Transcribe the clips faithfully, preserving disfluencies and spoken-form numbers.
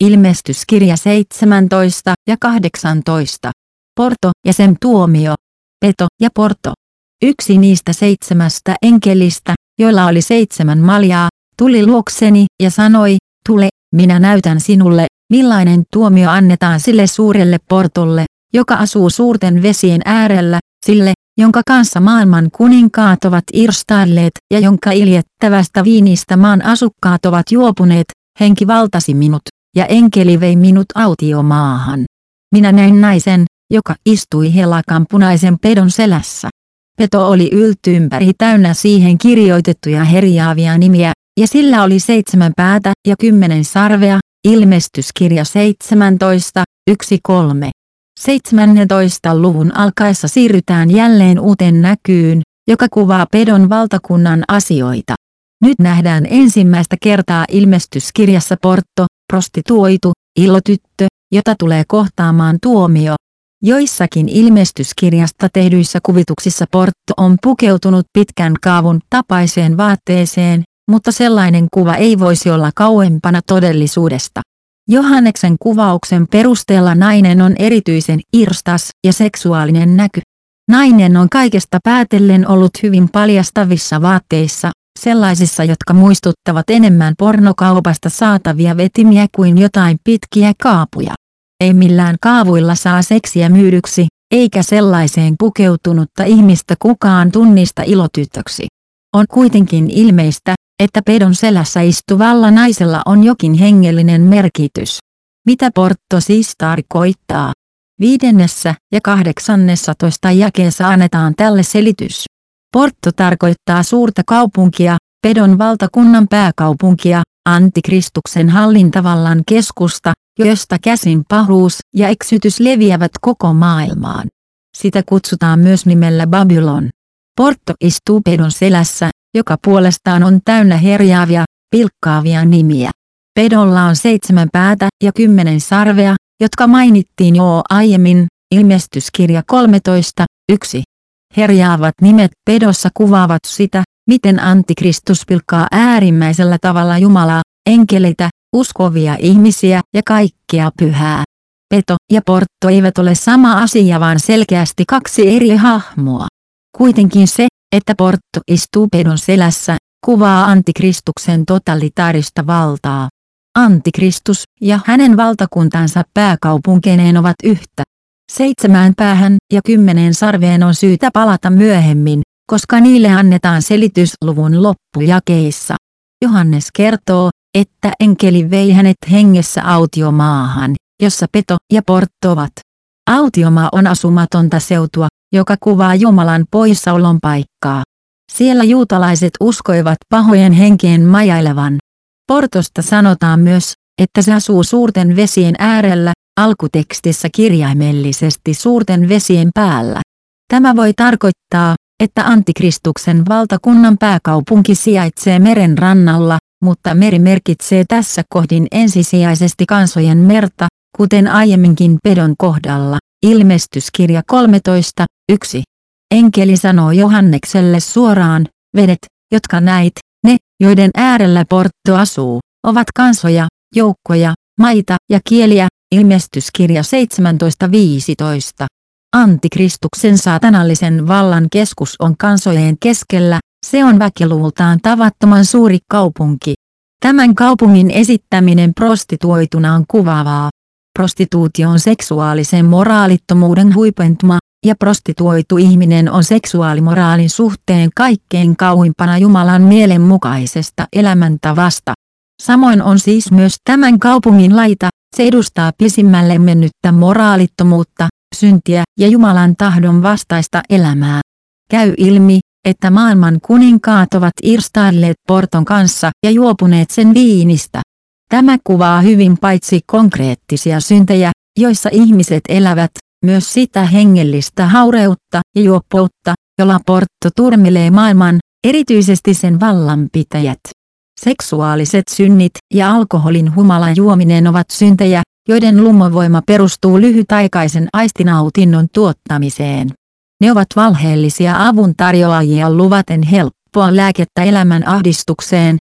Ilmestyskirja seitsemäntoista ja kahdeksantoista. Porto ja sen tuomio. Peto ja Porto. Yksi niistä seitsemästä enkelistä, joilla oli seitsemän maljaa, tuli luokseni ja sanoi, tule, minä näytän sinulle, millainen tuomio annetaan sille suurelle Portolle, joka asuu suurten vesien äärellä, sille, jonka kanssa maailman kuninkaat ovat irstailleet ja jonka iljettävästä viinistä maan asukkaat ovat juopuneet. Henki valtasi minut, ja enkeli vei minut autiomaahan. Minä näin naisen, joka istui helakan punaisen pedon selässä. Peto oli yltympäri täynnä siihen kirjoitettuja herjaavia nimiä, ja sillä oli seitsemän päätä ja kymmenen sarvea. Ilmestyskirja seitsemäntoista, yksi kolme. seitsemännentoista luvun alkaessa siirrytään jälleen uuteen näkyyn, joka kuvaa pedon valtakunnan asioita. Nyt nähdään ensimmäistä kertaa ilmestyskirjassa Porto, prostituoitu, ilotyttö, jota tulee kohtaamaan tuomio. Joissakin ilmestyskirjasta tehdyissä kuvituksissa Porto on pukeutunut pitkän kaavun tapaiseen vaatteeseen, mutta sellainen kuva ei voisi olla kauempana todellisuudesta. Johanneksen kuvauksen perusteella nainen on erityisen irstas ja seksuaalinen näky. Nainen on kaikesta päätellen ollut hyvin paljastavissa vaatteissa, sellaisissa jotka muistuttavat enemmän pornokaupasta saatavia vetimiä kuin jotain pitkiä kaapuja. Ei millään kaavuilla saa seksiä myydyksi, eikä sellaiseen pukeutunutta ihmistä kukaan tunnista ilotytöksi. On kuitenkin ilmeistä, että pedon selässä istuvalla naisella on jokin hengellinen merkitys. Mitä Porto siis tarkoittaa? Viidennessä ja kahdeksannessatoista jakeessa annetaan tälle selitys. Porto tarkoittaa suurta kaupunkia, pedon valtakunnan pääkaupunkia, antikristuksen hallintavallan keskusta, josta käsin pahuus ja eksytys leviävät koko maailmaan. Sitä kutsutaan myös nimellä Babylon. Porto istuu pedon selässä, joka puolestaan on täynnä herjaavia, pilkkaavia nimiä. Pedolla on seitsemän päätä ja kymmenen sarvea, jotka mainittiin jo aiemmin, ilmestyskirja kolmetoista, yksi. Herjaavat nimet pedossa kuvaavat sitä, miten antikristus pilkkaa äärimmäisellä tavalla Jumalaa, enkeleitä, uskovia ihmisiä ja kaikkea pyhää. Peto ja Porto eivät ole sama asia vaan selkeästi kaksi eri hahmoa. Kuitenkin se, että Porto istuu pedon selässä, kuvaa antikristuksen totalitaarista valtaa. Antikristus ja hänen valtakuntansa pääkaupunkineen ovat yhtä. Seitsemään päähän ja kymmeneen sarveen on syytä palata myöhemmin, koska niille annetaan selitys luvun loppujakeissa. Johannes kertoo, että enkeli vei hänet hengessä autiomaahan, jossa Peto ja Porto ovat. Autiomaa on asumatonta seutua, joka kuvaa Jumalan poissaolon paikkaa. Siellä juutalaiset uskoivat pahojen henkien majailevan. Portosta sanotaan myös, että se asuu suurten vesien äärellä, alkutekstissä kirjaimellisesti suurten vesien päällä. Tämä voi tarkoittaa, että antikristuksen valtakunnan pääkaupunki sijaitsee meren rannalla, mutta meri merkitsee tässä kohdin ensisijaisesti kansojen merta, kuten aiemminkin pedon kohdalla. Ilmestyskirja kolmetoista, yksi. Enkeli sanoo Johannekselle suoraan, vedet, jotka näit, ne, joiden äärellä Porto asuu, ovat kansoja, joukkoja, maita ja kieliä. Ilmestyskirja seitsemäntoista viisitoista. Antikristuksen saatanallisen vallan keskus on kansojen keskellä, se on väkiluvultaan tavattoman suuri kaupunki. Tämän kaupungin esittäminen prostituoituna on kuvaavaa. Prostituutio on seksuaalisen moraalittomuuden huipentuma, ja prostituoitu ihminen on seksuaalimoraalin suhteen kaikkein kauimpana Jumalan mielen mukaisesta elämäntavasta. Samoin on siis myös tämän kaupungin laita, se edustaa pisimmälle mennyttä moraalittomuutta, syntiä ja Jumalan tahdon vastaista elämää. Käy ilmi, että maailman kuninkaat ovat irstailleet Porton kanssa ja juopuneet sen viinistä. Tämä kuvaa hyvin paitsi konkreettisia syntejä, joissa ihmiset elävät, myös sitä hengellistä haureutta ja juoppoutta, jolla Porto turmelee maailman, erityisesti sen vallanpitäjät. Seksuaaliset synnit ja alkoholin humalan juominen ovat syntejä, joiden lumovoima perustuu lyhytaikaisen aistinautinnon tuottamiseen. Ne ovat valheellisia avuntarjoajia luvaten helppoa lääkettä elämän ahdistukseen,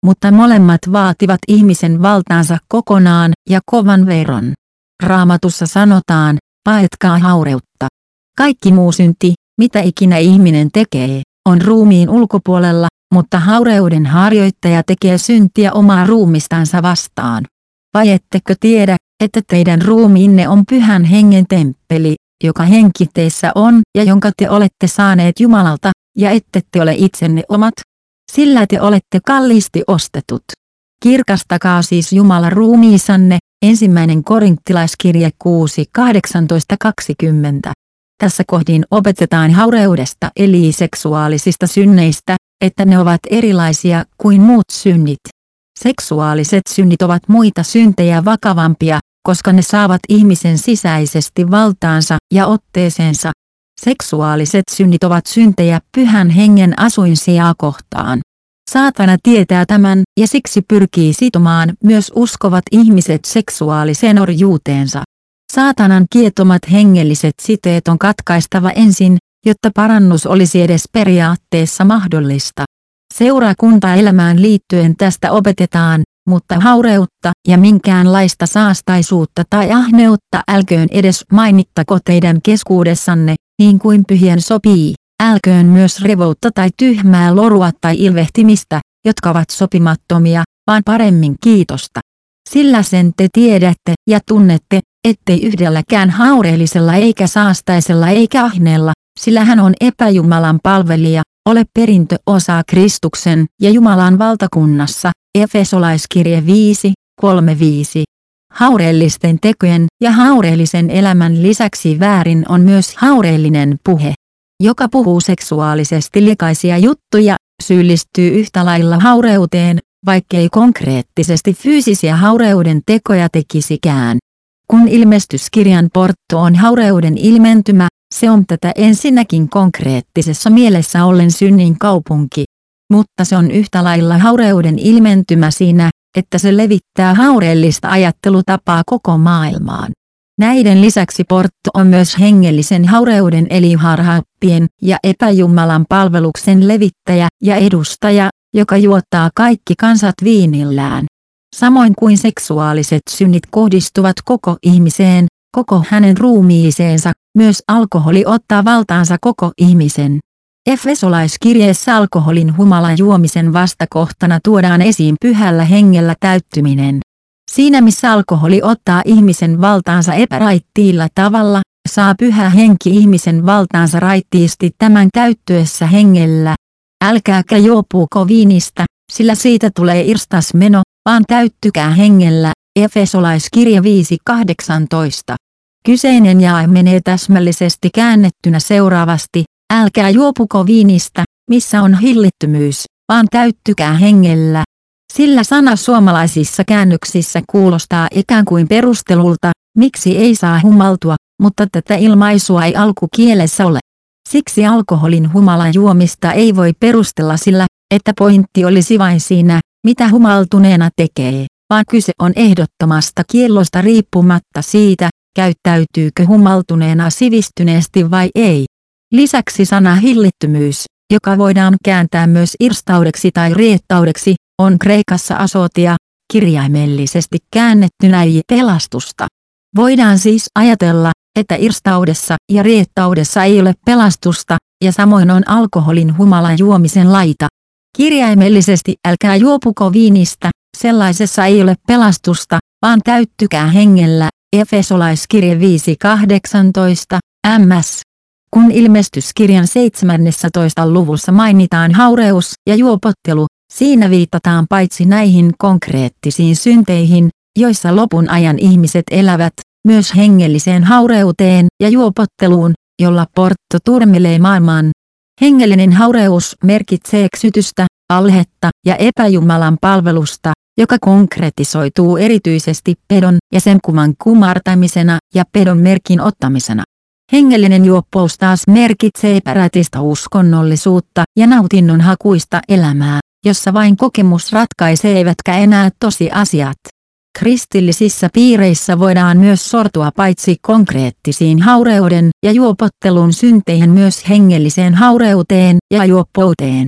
mutta molemmat vaativat ihmisen valtaansa kokonaan ja kovan veron. Raamatussa sanotaan, paetkaa haureutta. Kaikki muu synti, mitä ikinä ihminen tekee, on ruumiin ulkopuolella, mutta haureuden harjoittaja tekee syntiä omaa ruumistansa vastaan. Vai ettekö tiedä, että teidän ruumiinne on Pyhän Hengen temppeli, joka henki teissä on ja jonka te olette saaneet Jumalalta, ja ette te ole itsenne omat? Sillä te olette kalliisti ostetut. Kirkastakaa siis Jumala ruumiissanne, ensimmäinen Korinttilaiskirje kuusi kahdeksantoista kaksikymmentä. Tässä kohdin opetetaan haureudesta eli seksuaalisista synneistä, että ne ovat erilaisia kuin muut synnit. Seksuaaliset synnit ovat muita syntejä vakavampia, koska ne saavat ihmisen sisäisesti valtaansa ja otteeseensa. Seksuaaliset synnit ovat syntejä Pyhän Hengen asuinsijaa kohtaan. Saatana tietää tämän ja siksi pyrkii sitomaan myös uskovat ihmiset seksuaaliseen orjuuteensa. Saatanan kietomat hengelliset siteet on katkaistava ensin, jotta parannus olisi edes periaatteessa mahdollista. Seurakuntaelämään liittyen tästä opetetaan, mutta haureutta ja minkäänlaista saastaisuutta tai ahneutta älköön edes mainittako teidän keskuudessanne, niin kuin pyhien sopii. Älköön myös revoutta tai tyhmää lorua tai ilvehtimistä, jotka ovat sopimattomia, vaan paremmin kiitosta. Sillä sen te tiedätte ja tunnette, ettei yhdelläkään haureellisella eikä saastaisella eikä ahneella, sillä hän on epäjumalan palvelija, ole perintöosaa Kristuksen ja Jumalan valtakunnassa. Efesolaiskirje viisi kolme viisi. Haureellisten tekojen ja haureellisen elämän lisäksi väärin on myös haureellinen puhe. Joka puhuu seksuaalisesti likaisia juttuja, syyllistyy yhtä lailla haureuteen, vaikkei konkreettisesti fyysisiä haureuden tekoja tekisikään. Kun ilmestyskirjan Portto on haureuden ilmentymä, se on tätä ensinnäkin konkreettisessa mielessä ollen synnin kaupunki. Mutta se on yhtä lailla haureuden ilmentymä siinä, että se levittää haureellista ajattelutapaa koko maailmaan. Näiden lisäksi Portto on myös hengellisen haureuden eli harhaoppien ja epäjumalan palveluksen levittäjä ja edustaja, joka juottaa kaikki kansat viinillään. Samoin kuin seksuaaliset synnit kohdistuvat koko ihmiseen, koko hänen ruumiiseensa, myös alkoholi ottaa valtaansa koko ihmisen. Efesolaiskirjeessä alkoholin humalan juomisen vastakohtana tuodaan esiin pyhällä hengellä täyttyminen. Siinä missä alkoholi ottaa ihmisen valtaansa epäraittiilla tavalla, saa pyhä henki ihmisen valtaansa raittiisti tämän täyttyessä hengellä. Älkääkä juopuko viinistä, sillä siitä tulee irstas meno, vaan täyttykää hengellä. Efesolaiskirje viisi kahdeksantoista. Kyseinen jae menee täsmällisesti käännettynä seuraavasti, älkää juopuko viinistä, missä on hillittömyys, vaan täyttykää hengellä. Sillä sana suomalaisissa käännöksissä kuulostaa ikään kuin perustelulta, miksi ei saa humaltua, mutta tätä ilmaisua ei alkukielessä ole. Siksi alkoholin humalan juomista ei voi perustella sillä, että pointti olisi vain siinä, mitä humaltuneena tekee, vaan kyse on ehdottomasta kiellosta riippumatta siitä, käyttäytyykö humaltuneena sivistyneesti vai ei. Lisäksi sana hillittömyys, joka voidaan kääntää myös irstaudeksi tai riettaudeksi, on kreikassa asotia, kirjaimellisesti käännettynä ei pelastusta. Voidaan siis ajatella, että irstaudessa ja riettaudessa ei ole pelastusta, ja samoin on alkoholin humalan juomisen laita. Kirjaimellisesti älkää juopuko viinistä, sellaisessa ei ole pelastusta, vaan täyttykää hengellä. Efesolaiskirje viisi kahdeksantoista, ms. Kun ilmestyskirjan seitsemännessä luvussa mainitaan haureus ja juopottelu, siinä viitataan paitsi näihin konkreettisiin synteihin, joissa lopun ajan ihmiset elävät, myös hengelliseen haureuteen ja juopotteluun, jolla Portto turmelee maailman. Hengellinen haureus merkitsee eksytystä, valhetta ja epäjumalan palvelusta, joka konkretisoituu erityisesti pedon ja sen kuvan kumartamisena ja pedon merkin ottamisena. Hengellinen juoppous taas merkitsee epärätistä uskonnollisuutta ja nautinnonhakuista elämää, jossa vain kokemus ratkaisee eivätkä enää tosiasiat. Kristillisissä piireissä voidaan myös sortua paitsi konkreettisiin haureuden ja juopottelun synteihin myös hengelliseen haureuteen ja juoppouteen.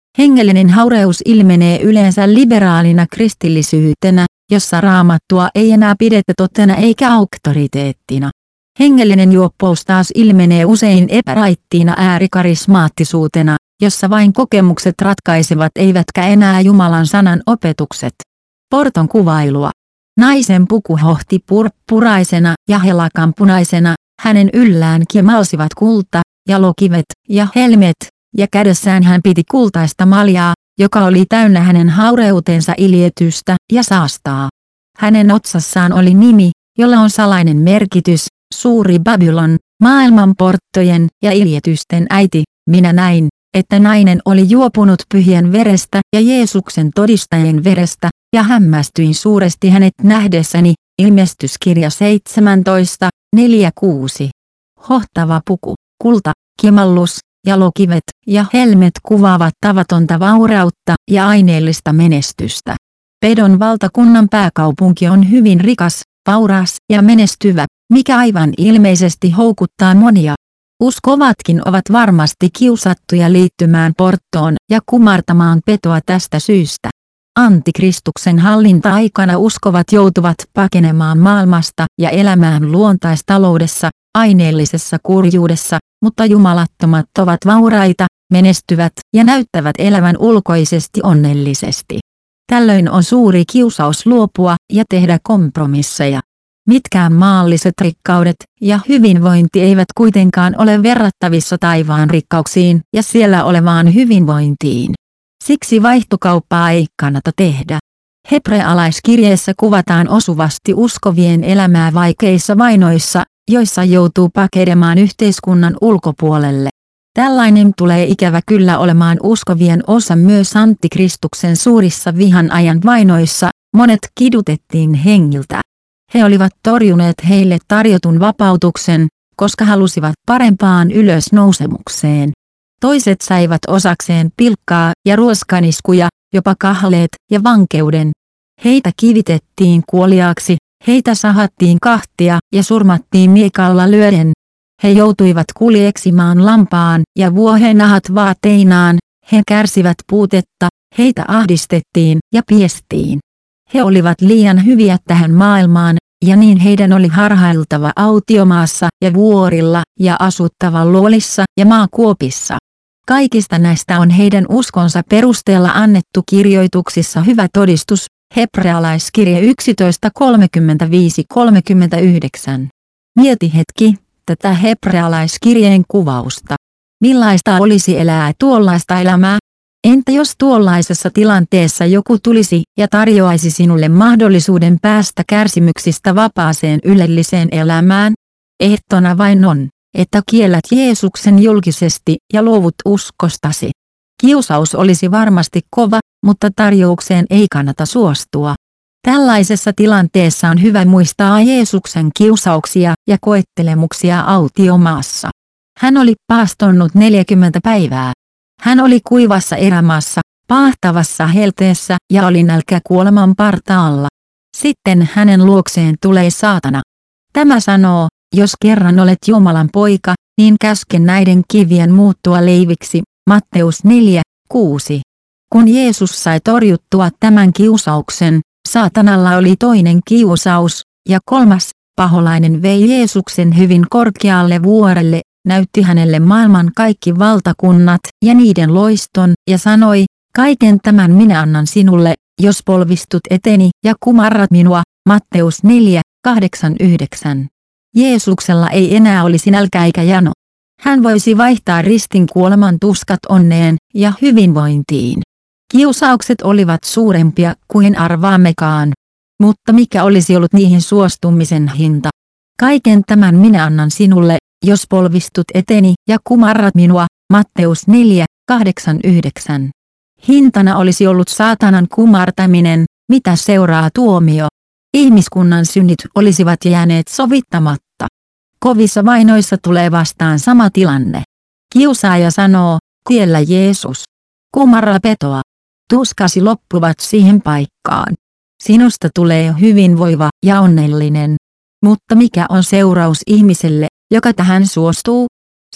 Hengellinen haureus ilmenee yleensä liberaalina kristillisyytenä, jossa Raamattua ei enää pidetä totena eikä auktoriteettina. Hengellinen juoppous taas ilmenee usein epäraittiina äärikarismaattisuutena, jossa vain kokemukset ratkaisevat eivätkä enää Jumalan sanan opetukset. Porton kuvailua. Naisen puku hohti purppuraisena ja helakanpunaisena, hänen yllään kimalsivat kulta, jalokivet ja helmet, ja kädessään hän piti kultaista maljaa, joka oli täynnä hänen haureutensa iljetystä ja saastaa. Hänen otsassaan oli nimi, jolla on salainen merkitys, suuri Babylon, maailman porttojen ja iljetysten äiti. Minä näin, että nainen oli juopunut pyhien verestä ja Jeesuksen todistajien verestä, ja hämmästyin suuresti hänet nähdessäni. Ilmestyskirja seitsemäntoista, neljä kuusi. Hohtava puku, kulta, kimallus, jalokivet ja helmet kuvaavat tavatonta vaurautta ja aineellista menestystä. Pedon valtakunnan pääkaupunki on hyvin rikas, vauras ja menestyvä, mikä aivan ilmeisesti houkuttaa monia. Uskovatkin ovat varmasti kiusattuja liittymään Porttoon ja kumartamaan Petoa tästä syystä. Antikristuksen hallinta-aikana uskovat joutuvat pakenemaan maailmasta ja elämään luontaistaloudessa, aineellisessa kurjuudessa, mutta jumalattomat ovat vauraita, menestyvät ja näyttävät elävän ulkoisesti onnellisesti. Tällöin on suuri kiusaus luopua ja tehdä kompromisseja. Mitkään maalliset rikkaudet ja hyvinvointi eivät kuitenkaan ole verrattavissa taivaan rikkauksiin ja siellä olevaan hyvinvointiin. Siksi vaihtokauppaa ei kannata tehdä. Hebrealaiskirjeessä kuvataan osuvasti uskovien elämää vaikeissa vainoissa, joissa joutuu pakenemaan yhteiskunnan ulkopuolelle. Tällainen tulee ikävä kyllä olemaan uskovien osa myös Antikristuksen suurissa vihan ajan vainoissa, monet kidutettiin hengiltä. He olivat torjuneet heille tarjotun vapautuksen, koska halusivat parempaan ylösnousemukseen. Toiset saivat osakseen pilkkaa ja ruoskaniskuja, jopa kahleet ja vankeuden. Heitä kivitettiin kuoliaaksi, heitä sahattiin kahtia ja surmattiin miekalla lyöden. He joutuivat kuljeksimaan lampaan ja vuohenahat vaateinaan, he kärsivät puutetta, heitä ahdistettiin ja piestiin. He olivat liian hyviä tähän maailmaan, ja niin heidän oli harhailtava autiomaassa ja vuorilla ja asuttava luolissa ja maakuopissa. Kaikista näistä on heidän uskonsa perusteella annettu kirjoituksissa hyvä todistus, Hebrealaiskirje yksitoista kolmekymmentäviisi kolmekymmentäyhdeksän. Mieti hetki tätä Hebrealaiskirjeen kuvausta. Millaista olisi elää tuollaista elämää? Entä jos tuollaisessa tilanteessa joku tulisi ja tarjoaisi sinulle mahdollisuuden päästä kärsimyksistä vapaaseen ylelliseen elämään? Ehtona vain on, että kiellät Jeesuksen julkisesti ja luovut uskostasi. Kiusaus olisi varmasti kova, mutta tarjoukseen ei kannata suostua. Tällaisessa tilanteessa on hyvä muistaa Jeesuksen kiusauksia ja koettelemuksia autiomaassa. Hän oli paastonnut neljäkymmentä päivää. Hän oli kuivassa erämaassa, paahtavassa helteessä ja oli nälkä kuoleman partaalla. Sitten hänen luokseen tulee saatana. Tämä sanoo, jos kerran olet Jumalan poika, niin käske näiden kivien muuttua leiviksi, Matteus neljä kuusi. Kun Jeesus sai torjuttua tämän kiusauksen, saatanalla oli toinen kiusaus, ja kolmas, paholainen vei Jeesuksen hyvin korkealle vuorelle, näytti hänelle maailman kaikki valtakunnat ja niiden loiston ja sanoi, kaiken tämän minä annan sinulle, jos polvistut eteni ja kumarrat minua, Matteus neljä kahdeksan yhdeksän. Jeesuksella ei enää olisi nälkä eikä jano. Hän voisi vaihtaa ristin kuoleman tuskat onneen ja hyvinvointiin. Kiusaukset olivat suurempia kuin arvaammekaan. Mutta mikä olisi ollut niihin suostumisen hinta? Kaiken tämän minä annan sinulle, jos polvistut eteni ja kumarrat minua, Matteus neljä kahdeksan yhdeksän. Hintana olisi ollut saatanan kumartaminen, mitä seuraa tuomio. Ihmiskunnan synnit olisivat jääneet sovittamatta. Kovissa vainoissa tulee vastaan sama tilanne. Kiusaaja sanoo, kiellä Jeesus. Kumarra Petoa. Tuskasi loppuvat siihen paikkaan. Sinusta tulee hyvinvoiva ja onnellinen. Mutta mikä on seuraus ihmiselle, joka tähän suostuu? Se,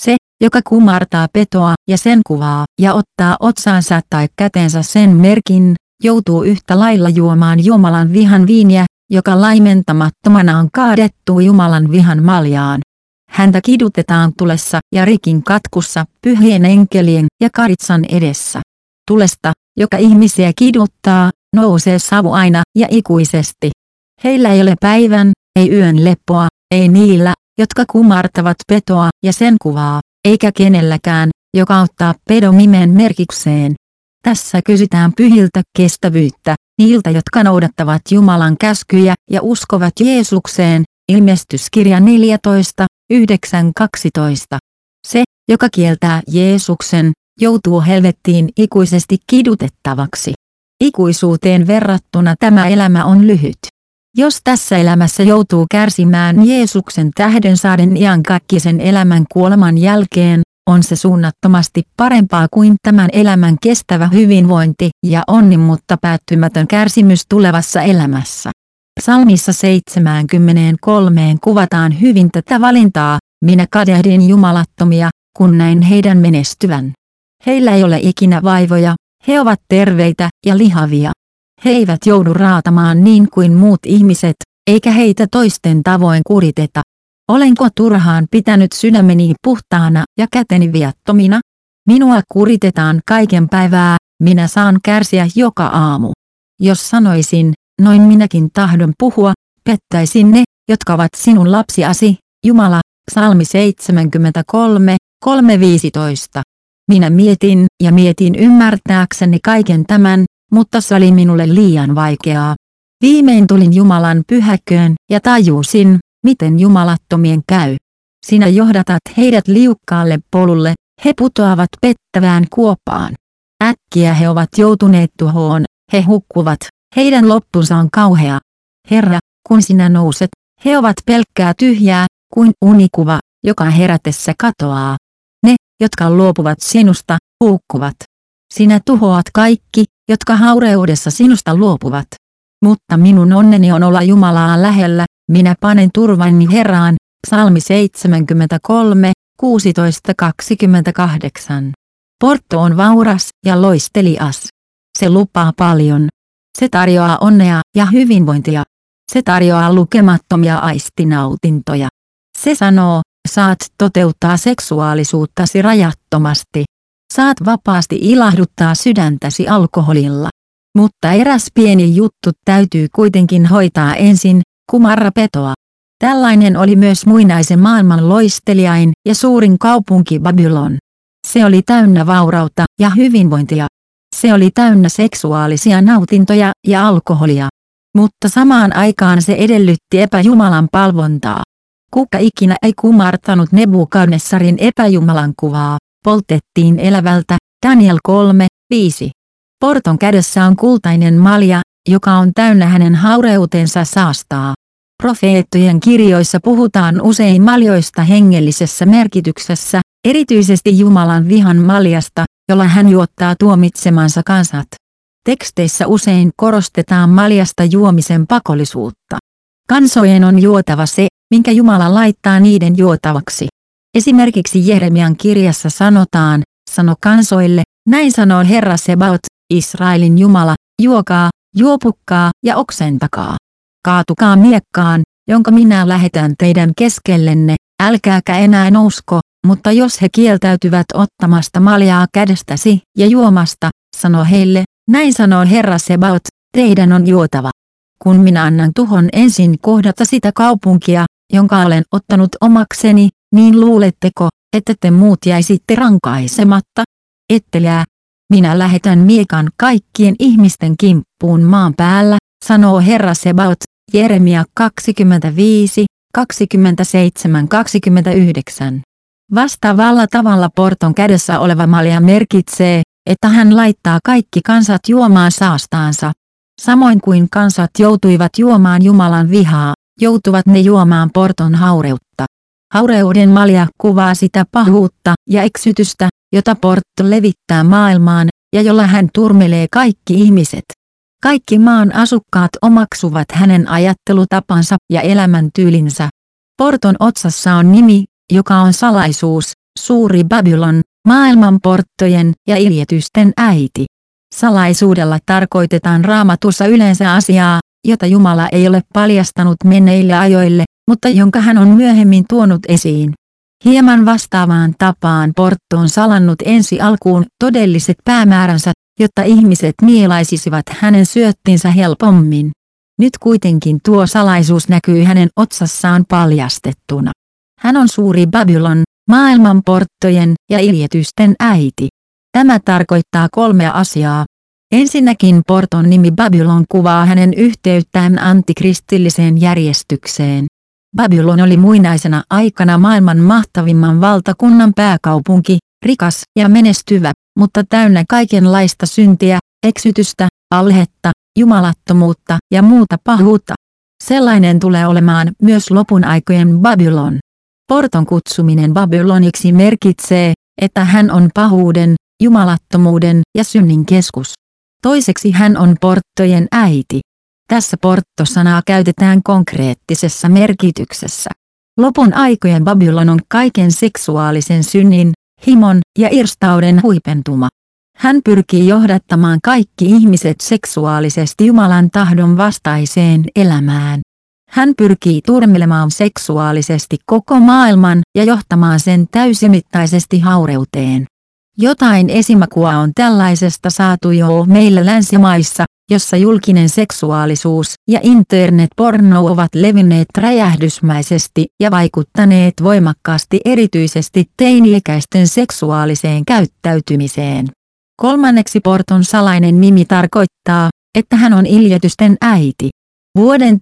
joka kumartaa petoa ja sen kuvaa ja ottaa otsaansa tai käteensä sen merkin, joutuu yhtä lailla juomaan Jumalan vihan viiniä, joka laimentamattomana on kaadettu Jumalan vihan maljaan. Häntä kidutetaan tulessa ja rikin katkussa pyhien enkelien ja karitsan edessä. Tulesta, joka ihmisiä kiduttaa, nousee savu aina ja ikuisesti. Heillä ei ole päivän, ei yön leppoa, ei niillä, jotka kumartavat petoa ja sen kuvaa, eikä kenelläkään, joka ottaa pedon nimen merkikseen. Tässä kysytään pyhiltä kestävyyttä, niiltä jotka noudattavat Jumalan käskyjä ja uskovat Jeesukseen, ilmestyskirja neljätoista, yhdeksän kaksitoista. Se, joka kieltää Jeesuksen, joutuu helvettiin ikuisesti kidutettavaksi. Ikuisuuteen verrattuna tämä elämä on lyhyt. Jos tässä elämässä joutuu kärsimään Jeesuksen tähden saaden iankaikkisen elämän kuoleman jälkeen, on se suunnattomasti parempaa kuin tämän elämän kestävä hyvinvointi ja onni mutta päättymätön kärsimys tulevassa elämässä. Psalmissa seitsemänkymmentäkolme kuvataan hyvin tätä valintaa, minä kadehdin jumalattomia, kun näin heidän menestyvän. Heillä ei ole ikinä vaivoja, he ovat terveitä ja lihavia. He eivät joudu raatamaan niin kuin muut ihmiset, eikä heitä toisten tavoin kuriteta. Olenko turhaan pitänyt sydämeni puhtaana ja käteni viattomina? Minua kuritetaan kaiken päivää, minä saan kärsiä joka aamu. Jos sanoisin, noin minäkin tahdon puhua, pettäisin ne, jotka ovat sinun lapsiasi, Jumala, psalmi seitsemänkymmentäkolme, kolme viisitoista. Minä mietin ja mietin ymmärtääkseni kaiken tämän, mutta se oli minulle liian vaikeaa. Viimein tulin Jumalan pyhäköön ja tajusin, miten jumalattomien käy. Sinä johdatat heidät liukkaalle polulle, he putoavat pettävään kuoppaan. Äkkiä he ovat joutuneet tuhoon, he hukkuvat, heidän loppunsa on kauhea. Herra, kun sinä nouset, he ovat pelkkää tyhjää, kuin unikuva, joka herätessä katoaa. Ne, jotka luopuvat sinusta, hukkuvat. Sinä tuhoat kaikki, jotka haureudessa sinusta luopuvat. Mutta minun onneni on olla Jumalaa lähellä, minä panen turvani Herraan, psalmi seitsemänkymmentäkolme, kuusitoista kaksikymmentäkahdeksan. Portto on vauras ja loistelias. Se lupaa paljon. Se tarjoaa onnea ja hyvinvointia. Se tarjoaa lukemattomia aistinautintoja. Se sanoo, saat toteuttaa seksuaalisuuttasi rajattomasti. Saat vapaasti ilahduttaa sydäntäsi alkoholilla. Mutta eräs pieni juttu täytyy kuitenkin hoitaa ensin, kumarra petoa. Tällainen oli myös muinaisen maailman loisteliain ja suurin kaupunki Babylon. Se oli täynnä vaurautta ja hyvinvointia. Se oli täynnä seksuaalisia nautintoja ja alkoholia. Mutta samaan aikaan se edellytti epäjumalan palvontaa. Kuka ikinä ei kumartanut Nebukadnessarin epäjumalan kuvaa, poltettiin elävältä, Daniel kolme, viisi. Porton kädessä on kultainen malja, joka on täynnä hänen haureutensa saastaa. Profeettojen kirjoissa puhutaan usein maljoista hengellisessä merkityksessä, erityisesti Jumalan vihan maljasta, jolla hän juottaa tuomitsemansa kansat. Teksteissä usein korostetaan maljasta juomisen pakollisuutta. Kansojen on juotava se, minkä Jumala laittaa niiden juotavaksi. Esimerkiksi Jeremian kirjassa sanotaan, sano kansoille, näin sanoo Herra Sebaot, Israelin Jumala, juokaa, juopukkaa ja oksentakaa. Kaatukaa miekkaan, jonka minä lähetän teidän keskellenne, älkääkä enää nousko, mutta jos he kieltäytyvät ottamasta maljaa kädestäsi ja juomasta, sano heille, näin sanoo Herra Sebaot, teidän on juotava. Kun minä annan tuhon ensin kohdata sitä kaupunkia, jonka olen ottanut omakseni, niin luuletteko, että te muut jäisitte rankaisematta? Ettelää. Minä lähetän miekan kaikkien ihmisten kimppuun maan päällä, sanoo Herra Sebaot, Jeremia kaksikymmentäviisi, kaksikymmentäseitsemän kaksikymmentäyhdeksän. Vastaavalla tavalla Porton kädessä oleva malja merkitsee, että hän laittaa kaikki kansat juomaan saastaansa. Samoin kuin kansat joutuivat juomaan Jumalan vihaa, joutuvat ne juomaan Porton haureutta. Haureuden malja kuvaa sitä pahuutta ja eksytystä, jota Porto levittää maailmaan, ja jolla hän turmelee kaikki ihmiset. Kaikki maan asukkaat omaksuvat hänen ajattelutapansa ja elämäntyylinsä. Porton otsassa on nimi, joka on salaisuus, suuri Babylon, maailman porttojen ja iljetysten äiti. Salaisuudella tarkoitetaan Raamatussa yleensä asiaa, jota Jumala ei ole paljastanut menneille ajoille, mutta jonka hän on myöhemmin tuonut esiin. Hieman vastaavaan tapaan Portto on salannut ensi alkuun todelliset päämääränsä, jotta ihmiset mielaisisivat hänen syöttinsä helpommin. Nyt kuitenkin tuo salaisuus näkyy hänen otsassaan paljastettuna. Hän on suuri Babylon, maailman porttojen ja iljetysten äiti. Tämä tarkoittaa kolmea asiaa. Ensinnäkin Porton nimi Babylon kuvaa hänen yhteyttään antikristilliseen järjestykseen. Babylon oli muinaisena aikana maailman mahtavimman valtakunnan pääkaupunki, rikas ja menestyvä, mutta täynnä kaikenlaista syntiä, eksytystä, valhetta, jumalattomuutta ja muuta pahuutta. Sellainen tulee olemaan myös lopun aikojen Babylon. Porton kutsuminen Babyloniksi merkitsee, että hän on pahuuden, jumalattomuuden ja synnin keskus. Toiseksi hän on porttojen äiti. Tässä portto-sanaa käytetään konkreettisessa merkityksessä. Lopun aikojen Babylon on kaiken seksuaalisen synnin, himon ja irstauden huipentuma. Hän pyrkii johdattamaan kaikki ihmiset seksuaalisesti Jumalan tahdon vastaiseen elämään. Hän pyrkii turmelemaan seksuaalisesti koko maailman ja johtamaan sen täysimittaisesti haureuteen. Jotain esimakua on tällaisesta saatu jo meillä länsimaissa, jossa julkinen seksuaalisuus ja internetporno ovat levinneet räjähdysmäisesti ja vaikuttaneet voimakkaasti erityisesti teini-ikäisten seksuaaliseen käyttäytymiseen. Kolmanneksi Porton salainen nimi tarkoittaa, että hän on iljetysten äiti. Vuoden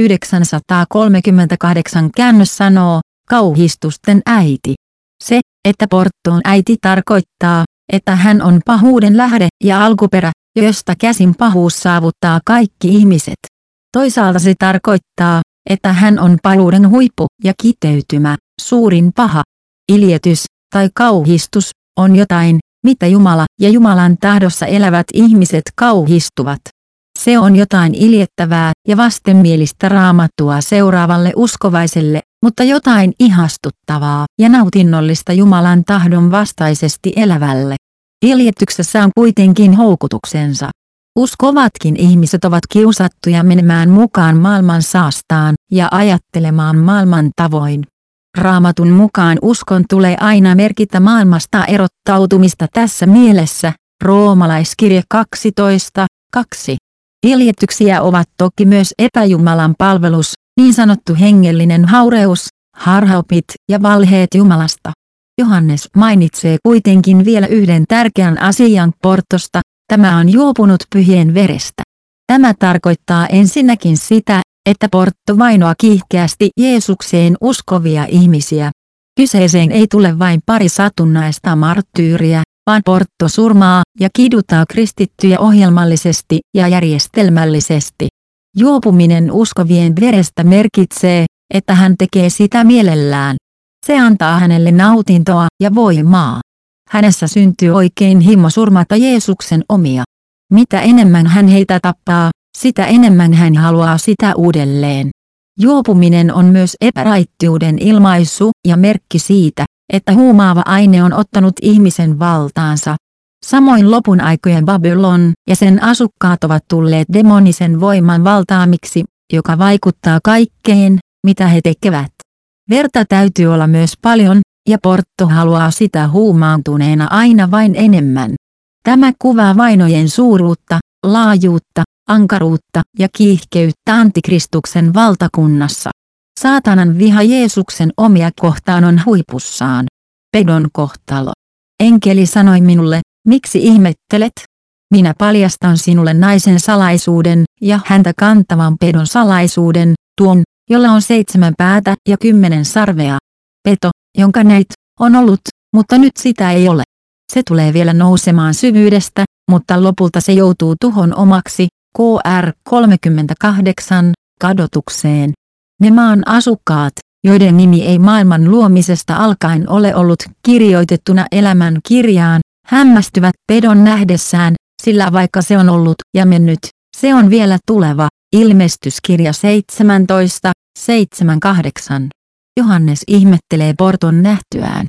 tuhatyhdeksänsataakolmekymmentäkahdeksan käännös sanoo, kauhistusten äiti. Se, että Porton äiti tarkoittaa, että hän on pahuuden lähde ja alkuperä, josta käsin pahuus saavuttaa kaikki ihmiset. Toisaalta se tarkoittaa, että hän on pahuuden huippu ja kiteytymä, suurin paha. Iljetys tai kauhistus on jotain, mitä Jumala ja Jumalan tahdossa elävät ihmiset kauhistuvat. Se on jotain iljettävää ja vastenmielistä Raamattua seuraavalle uskovaiselle, mutta jotain ihastuttavaa ja nautinnollista Jumalan tahdon vastaisesti elävälle. Iljetyksessä on kuitenkin houkutuksensa. Uskovatkin ihmiset ovat kiusattuja menemään mukaan maailman saastaan ja ajattelemaan maailman tavoin. Raamatun mukaan uskon tulee aina merkitä maailmasta erottautumista tässä mielessä, Roomalaiskirje kaksitoista kaksi. Iljetyksiä ovat toki myös epäjumalan palvelus, niin sanottu hengellinen haureus, harhaopit ja valheet Jumalasta. Johannes mainitsee kuitenkin vielä yhden tärkeän asian Portosta, tämä on juopunut pyhien verestä. Tämä tarkoittaa ensinnäkin sitä, että Porto vainoaa kiihkeästi Jeesukseen uskovia ihmisiä. Kyseeseen ei tule vain pari satunnaista marttyyriä, vaan Porto surmaa ja kiduttaa kristittyjä ohjelmallisesti ja järjestelmällisesti. Juopuminen uskovien verestä merkitsee, että hän tekee sitä mielellään. Se antaa hänelle nautintoa ja voimaa. Hänessä syntyy oikein himo surmata Jeesuksen omia. Mitä enemmän hän heitä tappaa, sitä enemmän hän haluaa sitä uudelleen. Juopuminen on myös epäraittiuden ilmaisu ja merkki siitä, että huumaava aine on ottanut ihmisen valtaansa. Samoin lopun aikojen Babylon ja sen asukkaat ovat tulleet demonisen voiman valtaamiksi, joka vaikuttaa kaikkeen, mitä he tekevät. Verta täytyy olla myös paljon, ja Porto haluaa sitä huumaantuneena aina vain enemmän. Tämä kuvaa vainojen suuruutta, laajuutta, ankaruutta ja kiihkeyttä antikristuksen valtakunnassa. Saatanan viha Jeesuksen omia kohtaan on huipussaan. Pedon kohtalo. Enkeli sanoi minulle, miksi ihmettelet? Minä paljastan sinulle naisen salaisuuden ja häntä kantavan pedon salaisuuden, tuon, jolla on seitsemän päätä ja kymmenen sarvea. Peto, jonka näit, on ollut, mutta nyt sitä ei ole. Se tulee vielä nousemaan syvyydestä, mutta lopulta se joutuu tuhon omaksi, K R kolmekymmentäkahdeksan, kadotukseen. Ne maan asukkaat, joiden nimi ei maailman luomisesta alkaen ole ollut kirjoitettuna elämän kirjaan, hämmästyvät pedon nähdessään, sillä vaikka se on ollut ja mennyt, se on vielä tuleva. Ilmestyskirja seitsemäntoista, seitsemän kahdeksan. Johannes ihmettelee Porton nähtyään.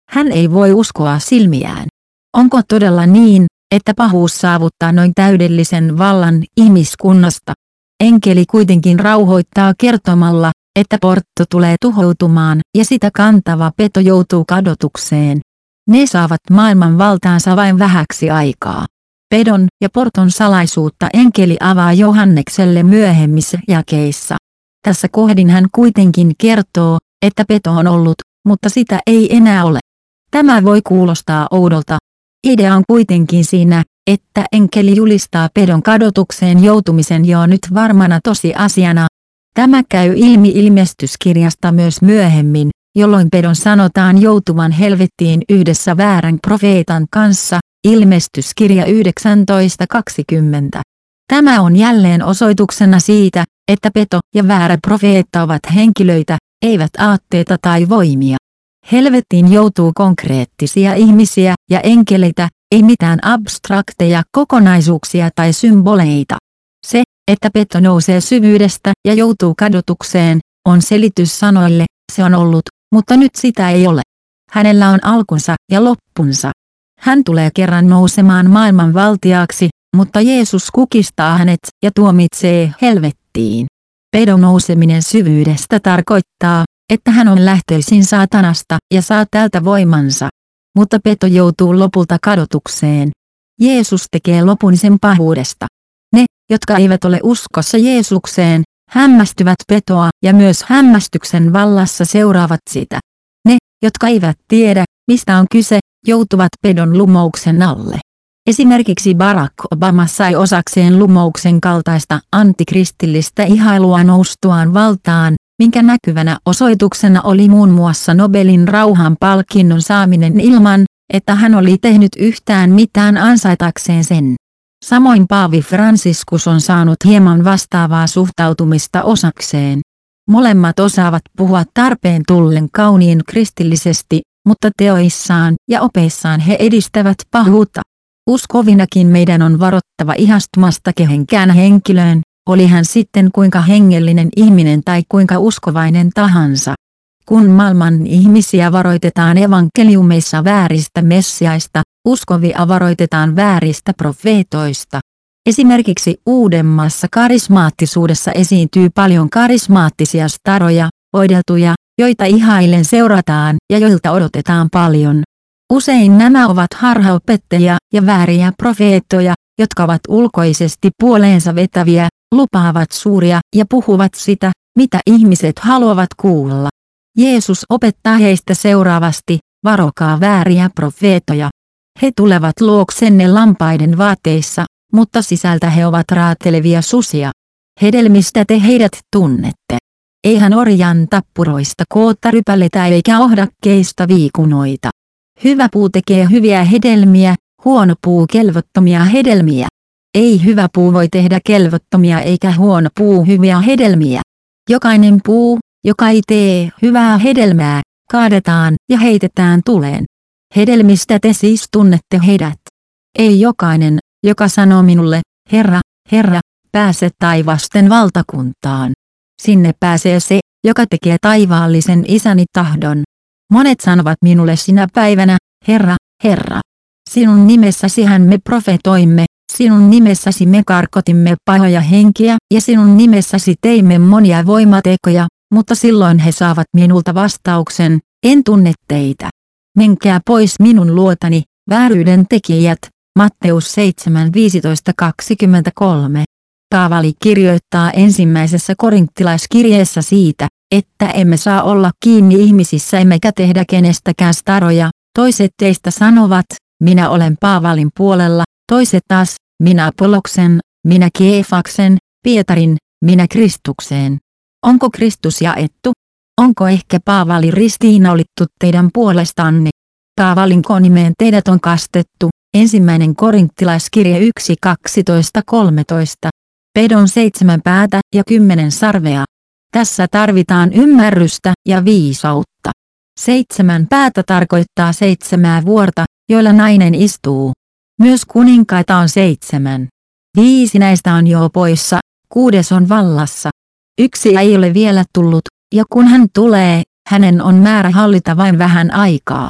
Hän ei voi uskoa silmiään. Onko todella niin, että pahuus saavuttaa noin täydellisen vallan ihmiskunnasta? Enkeli kuitenkin rauhoittaa kertomalla, että Portto tulee tuhoutumaan ja sitä kantava peto joutuu kadotukseen. Ne saavat maailman valtaansa vain vähäksi aikaa. Pedon ja Porton salaisuutta enkeli avaa Johannekselle myöhemmissä jakeissa. Tässä kohdin hän kuitenkin kertoo, että peto on ollut, mutta sitä ei enää ole. Tämä voi kuulostaa oudolta. Idea on kuitenkin siinä, että enkeli julistaa pedon kadotukseen joutumisen jo nyt varmana tosiasiana. Tämä käy ilmi ilmestyskirjasta myös myöhemmin, jolloin pedon sanotaan joutuvan helvettiin yhdessä väärän profeetan kanssa, ilmestyskirja yhdeksäntoista kaksikymmentä. Tämä on jälleen osoituksena siitä, että peto ja väärä profeetta ovat henkilöitä, eivät aatteita tai voimia. Helvettiin joutuu konkreettisia ihmisiä ja enkeleitä, ei mitään abstrakteja kokonaisuuksia tai symboleita. Se, että peto nousee syvyydestä ja joutuu kadotukseen, on selitys sanoille, se on ollut, mutta nyt sitä ei ole. Hänellä on alkunsa ja loppunsa. Hän tulee kerran nousemaan maailman valtiaaksi, mutta Jeesus kukistaa hänet ja tuomitsee helvettiin. Pedon nouseminen syvyydestä tarkoittaa, että hän on lähtöisin saatanasta ja saa tältä voimansa. Mutta peto joutuu lopulta kadotukseen. Jeesus tekee lopun sen pahuudesta. Ne, jotka eivät ole uskossa Jeesukseen, hämmästyvät petoa ja myös hämmästyksen vallassa seuraavat sitä. Ne, jotka eivät tiedä, mistä on kyse, joutuvat pedon lumouksen alle. Esimerkiksi Barack Obama sai osakseen lumouksen kaltaista antikristillistä ihailua noustuaan valtaan, minkä näkyvänä osoituksena oli muun muassa Nobelin rauhanpalkinnon saaminen ilman, että hän oli tehnyt yhtään mitään ansaitakseen sen. Samoin Paavi Franciscus on saanut hieman vastaavaa suhtautumista osakseen. Molemmat osaavat puhua tarpeen tullen kauniin kristillisesti, mutta teoissaan ja opeissaan he edistävät pahuutta. Uskovinakin meidän on varottava ihastumasta kehenkään henkilöön, oli hän sitten kuinka hengellinen ihminen tai kuinka uskovainen tahansa. Kun maailman ihmisiä varoitetaan evankeliumeissa vääristä messiaista, uskovia varoitetaan vääristä profeetoista. Esimerkiksi uudemmassa karismaattisuudessa esiintyy paljon karismaattisia staroja, oideltuja, joita ihaillen seurataan ja joilta odotetaan paljon. Usein nämä ovat harhaopettajia ja vääriä profeettoja, jotka ovat ulkoisesti puoleensa vetäviä, lupaavat suuria ja puhuvat sitä, mitä ihmiset haluavat kuulla. Jeesus opettaa heistä seuraavasti, varokaa vääriä profeettoja. He tulevat luoksenne lampaiden vaateissa, mutta sisältä he ovat raatelevia susia. Hedelmistä te heidät tunnette. Eihän orjan tappuroista koota rypäletä eikä ohdakkeista viikunoita. Hyvä puu tekee hyviä hedelmiä, huono puu kelvottomia hedelmiä. Ei hyvä puu voi tehdä kelvottomia eikä huono puu hyviä hedelmiä. Jokainen puu, joka ei tee hyvää hedelmää, kaadetaan ja heitetään tuleen. Hedelmistä te siis tunnette heidät. Ei jokainen, joka sanoo minulle, Herra, Herra, pääse taivasten valtakuntaan. Sinne pääsee se, joka tekee taivaallisen isäni tahdon. Monet sanovat minulle sinä päivänä, Herra, Herra. Sinun nimessäsihän me profetoimme, sinun nimessäsi me karkotimme pahoja henkiä ja sinun nimessäsi teimme monia voimatekoja, mutta silloin he saavat minulta vastauksen, en tunne teitä. Menkää pois minun luotani, vääryyden tekijät, Matteus seitsemän viisitoista kaksikymmentäkolme. Paavali kirjoittaa ensimmäisessä korinttilaiskirjeessä siitä, että emme saa olla kiinni ihmisissä emmekä tehdä kenestäkään staroja, toiset teistä sanovat, minä olen Paavalin puolella, toiset taas, minä Apolloksen, minä Keefaksen, Pietarin, minä Kristukseen. Onko Kristus jaettu? Onko ehkä Paavali ristiinnaulittu teidän puolestanne? Paavalin nimeen teidät on kastettu, ensimmäinen korinttilaiskirje yksi kaksitoista kolmetoista. Pedon seitsemän päätä ja kymmenen sarvea. Tässä tarvitaan ymmärrystä ja viisautta. Seitsemän päätä tarkoittaa seitsemää vuorta, joilla nainen istuu. Myös kuninkaita on seitsemän. Viisi näistä on jo poissa, kuudes on vallassa. Yksi ei ole vielä tullut, ja kun hän tulee, hänen on määrä hallita vain vähän aikaa.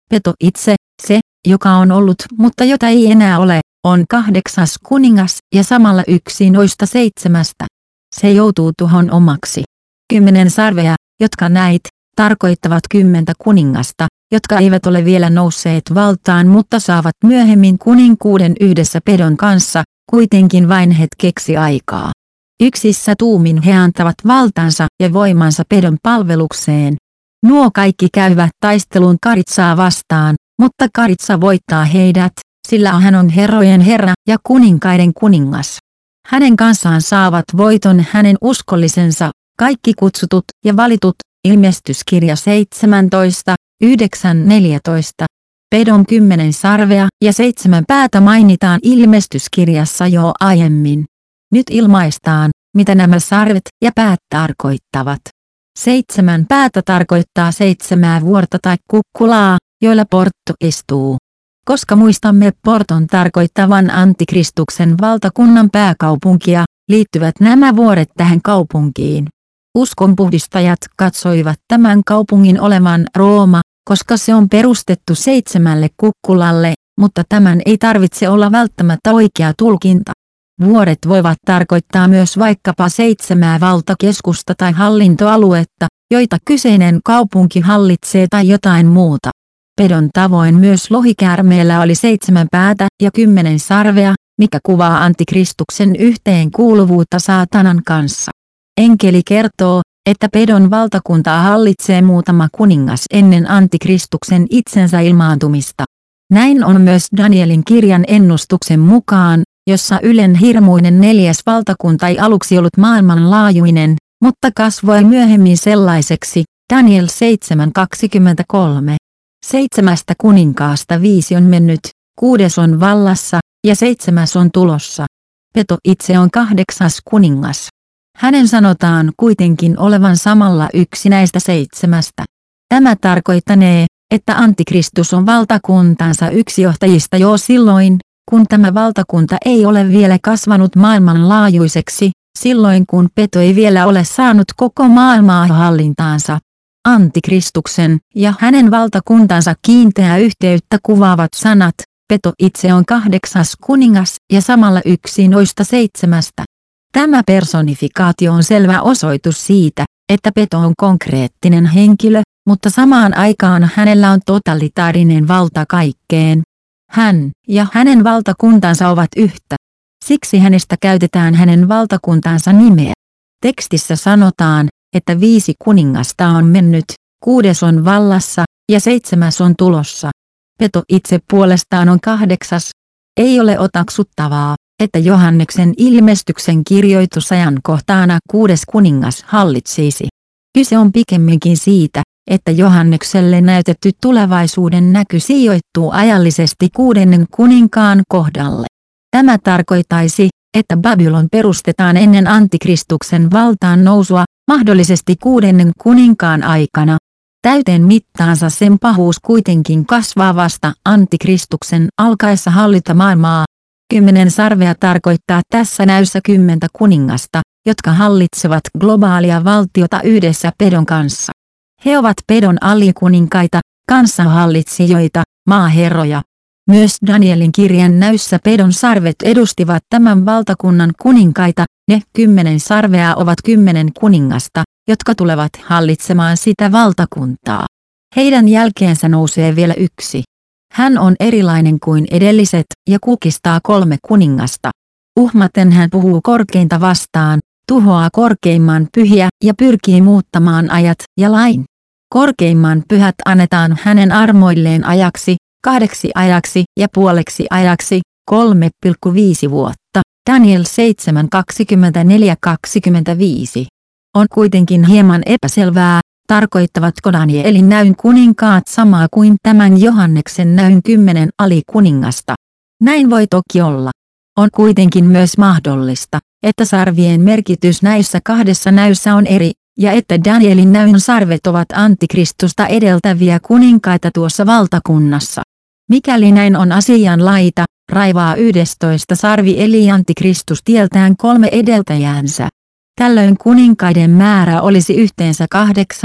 Peto itse, se, joka on ollut, mutta jota ei enää ole, on kahdeksas kuningas ja samalla yksi noista seitsemästä. Se joutuu tuhon omaksi. Kymmenen sarvea, jotka näit, tarkoittavat kymmentä kuningasta, jotka eivät ole vielä nousseet valtaan, mutta saavat myöhemmin kuninkuuden yhdessä pedon kanssa, kuitenkin vain hetkeksi aikaa. Yksissä tuumin he antavat valtansa ja voimansa pedon palvelukseen. Nuo kaikki käyvät taistelun Karitsaa vastaan, mutta Karitsa voittaa heidät, sillä hän on herrojen herra ja kuninkaiden kuningas. Hänen kanssaan saavat voiton hänen uskollisensa, kaikki kutsutut ja valitut. Ilmestyskirja seitsemäntoista, yhdeksän neljätoista. Pedon kymmenen sarvea ja seitsemän päätä mainitaan ilmestyskirjassa jo aiemmin. Nyt ilmaistaan, mitä nämä sarvet ja päät tarkoittavat. Seitsemän päätä tarkoittaa seitsemää vuorta tai kukkulaa, joilla Porto istuu. Koska muistamme Porton tarkoittavan Antikristuksen valtakunnan pääkaupunkia, liittyvät nämä vuoret tähän kaupunkiin. Uskonpuhdistajat katsoivat tämän kaupungin olevan Rooma, koska se on perustettu seitsemälle kukkulalle, mutta tämän ei tarvitse olla välttämättä oikea tulkinta. Vuoret voivat tarkoittaa myös vaikkapa seitsemää valtakeskusta tai hallintoaluetta, joita kyseinen kaupunki hallitsee tai jotain muuta. Pedon tavoin myös lohikäärmeellä oli seitsemän päätä ja kymmenen sarvea, mikä kuvaa Antikristuksen yhteenkuuluvuutta saatanan kanssa. Enkeli kertoo, että pedon valtakuntaa hallitsee muutama kuningas ennen Antikristuksen itsensä ilmaantumista. Näin on myös Danielin kirjan ennustuksen mukaan, jossa Ylen hirmuinen neljäs valtakunta ei aluksi ollut maailmanlaajuinen, mutta kasvoi myöhemmin sellaiseksi. Daniel seitsemän kaksikymmentäkolme. Seitsemästä kuninkaasta viisi on mennyt, kuudes on vallassa, ja seitsemäs on tulossa. Peto itse on kahdeksas kuningas. Hänen sanotaan kuitenkin olevan samalla yksi näistä seitsemästä. Tämä tarkoittanee, että Antikristus on valtakuntansa yksi johtajista jo silloin, kun tämä valtakunta ei ole vielä kasvanut maailmanlaajuiseksi, silloin kun Peto ei vielä ole saanut koko maailmaa hallintaansa. Antikristuksen ja hänen valtakuntansa kiinteää yhteyttä kuvaavat sanat, Peto itse on kahdeksas kuningas ja samalla yksi noista seitsemästä. Tämä personifikaatio on selvä osoitus siitä, että Peto on konkreettinen henkilö, mutta samaan aikaan hänellä on totalitaarinen valta kaikkeen. Hän ja hänen valtakuntansa ovat yhtä. Siksi hänestä käytetään hänen valtakuntansa nimeä. Tekstissä sanotaan, että viisi kuningasta on mennyt, kuudes on vallassa ja seitsemäs on tulossa. Peto itse puolestaan on kahdeksas. Ei ole otaksuttavaa, että Johanneksen ilmestyksen kirjoitusajankohtana kuudes kuningas hallitsisi. Kyse on pikemminkin siitä, että Johannekselle näytetty tulevaisuuden näky sijoittuu ajallisesti kuudennen kuninkaan kohdalle. Tämä tarkoittaisi, että Babylon perustetaan ennen Antikristuksen valtaan nousua, mahdollisesti kuudennen kuninkaan aikana. Täyteen mittaansa sen pahuus kuitenkin kasvaa vasta Antikristuksen alkaessa hallita maailmaa. Kymmenen sarvea tarkoittaa tässä näyssä kymmentä kuningasta, jotka hallitsevat globaalia valtiota yhdessä pedon kanssa. He ovat pedon alikuninkaita, kansanhallitsijoita, maaherroja. Myös Danielin kirjan näyssä pedon sarvet edustivat tämän valtakunnan kuninkaita, ne kymmenen sarvea ovat kymmenen kuningasta, jotka tulevat hallitsemaan sitä valtakuntaa. Heidän jälkeensä nousee vielä yksi. Hän on erilainen kuin edelliset ja kukistaa kolme kuningasta. Uhmaten hän puhuu korkeinta vastaan, tuhoaa korkeimman pyhiä ja pyrkii muuttamaan ajat ja lain. Korkeimman pyhät annetaan hänen armoilleen ajaksi, kahdeksi ajaksi ja puoleksi ajaksi, kolme pilkku viisi vuotta. Daniel seitsemän kaksikymmentäneljä kaksikymmentäviisi. On kuitenkin hieman epäselvää, tarkoittavatko Danielin näyn kuninkaat samaa kuin tämän Johanneksen näyn kymmenen alikuningasta. Näin voi toki olla. On kuitenkin myös mahdollista, että sarvien merkitys näissä kahdessa näyssä on eri, ja että Danielin näyn sarvet ovat Antikristusta edeltäviä kuninkaita tuossa valtakunnassa. Mikäli näin on asian laita, raivaa yhdestoista sarvi eli Antikristus tieltään kolme edeltäjäänsä. Tällöin kuninkaiden määrä olisi yhteensä kahdeksan,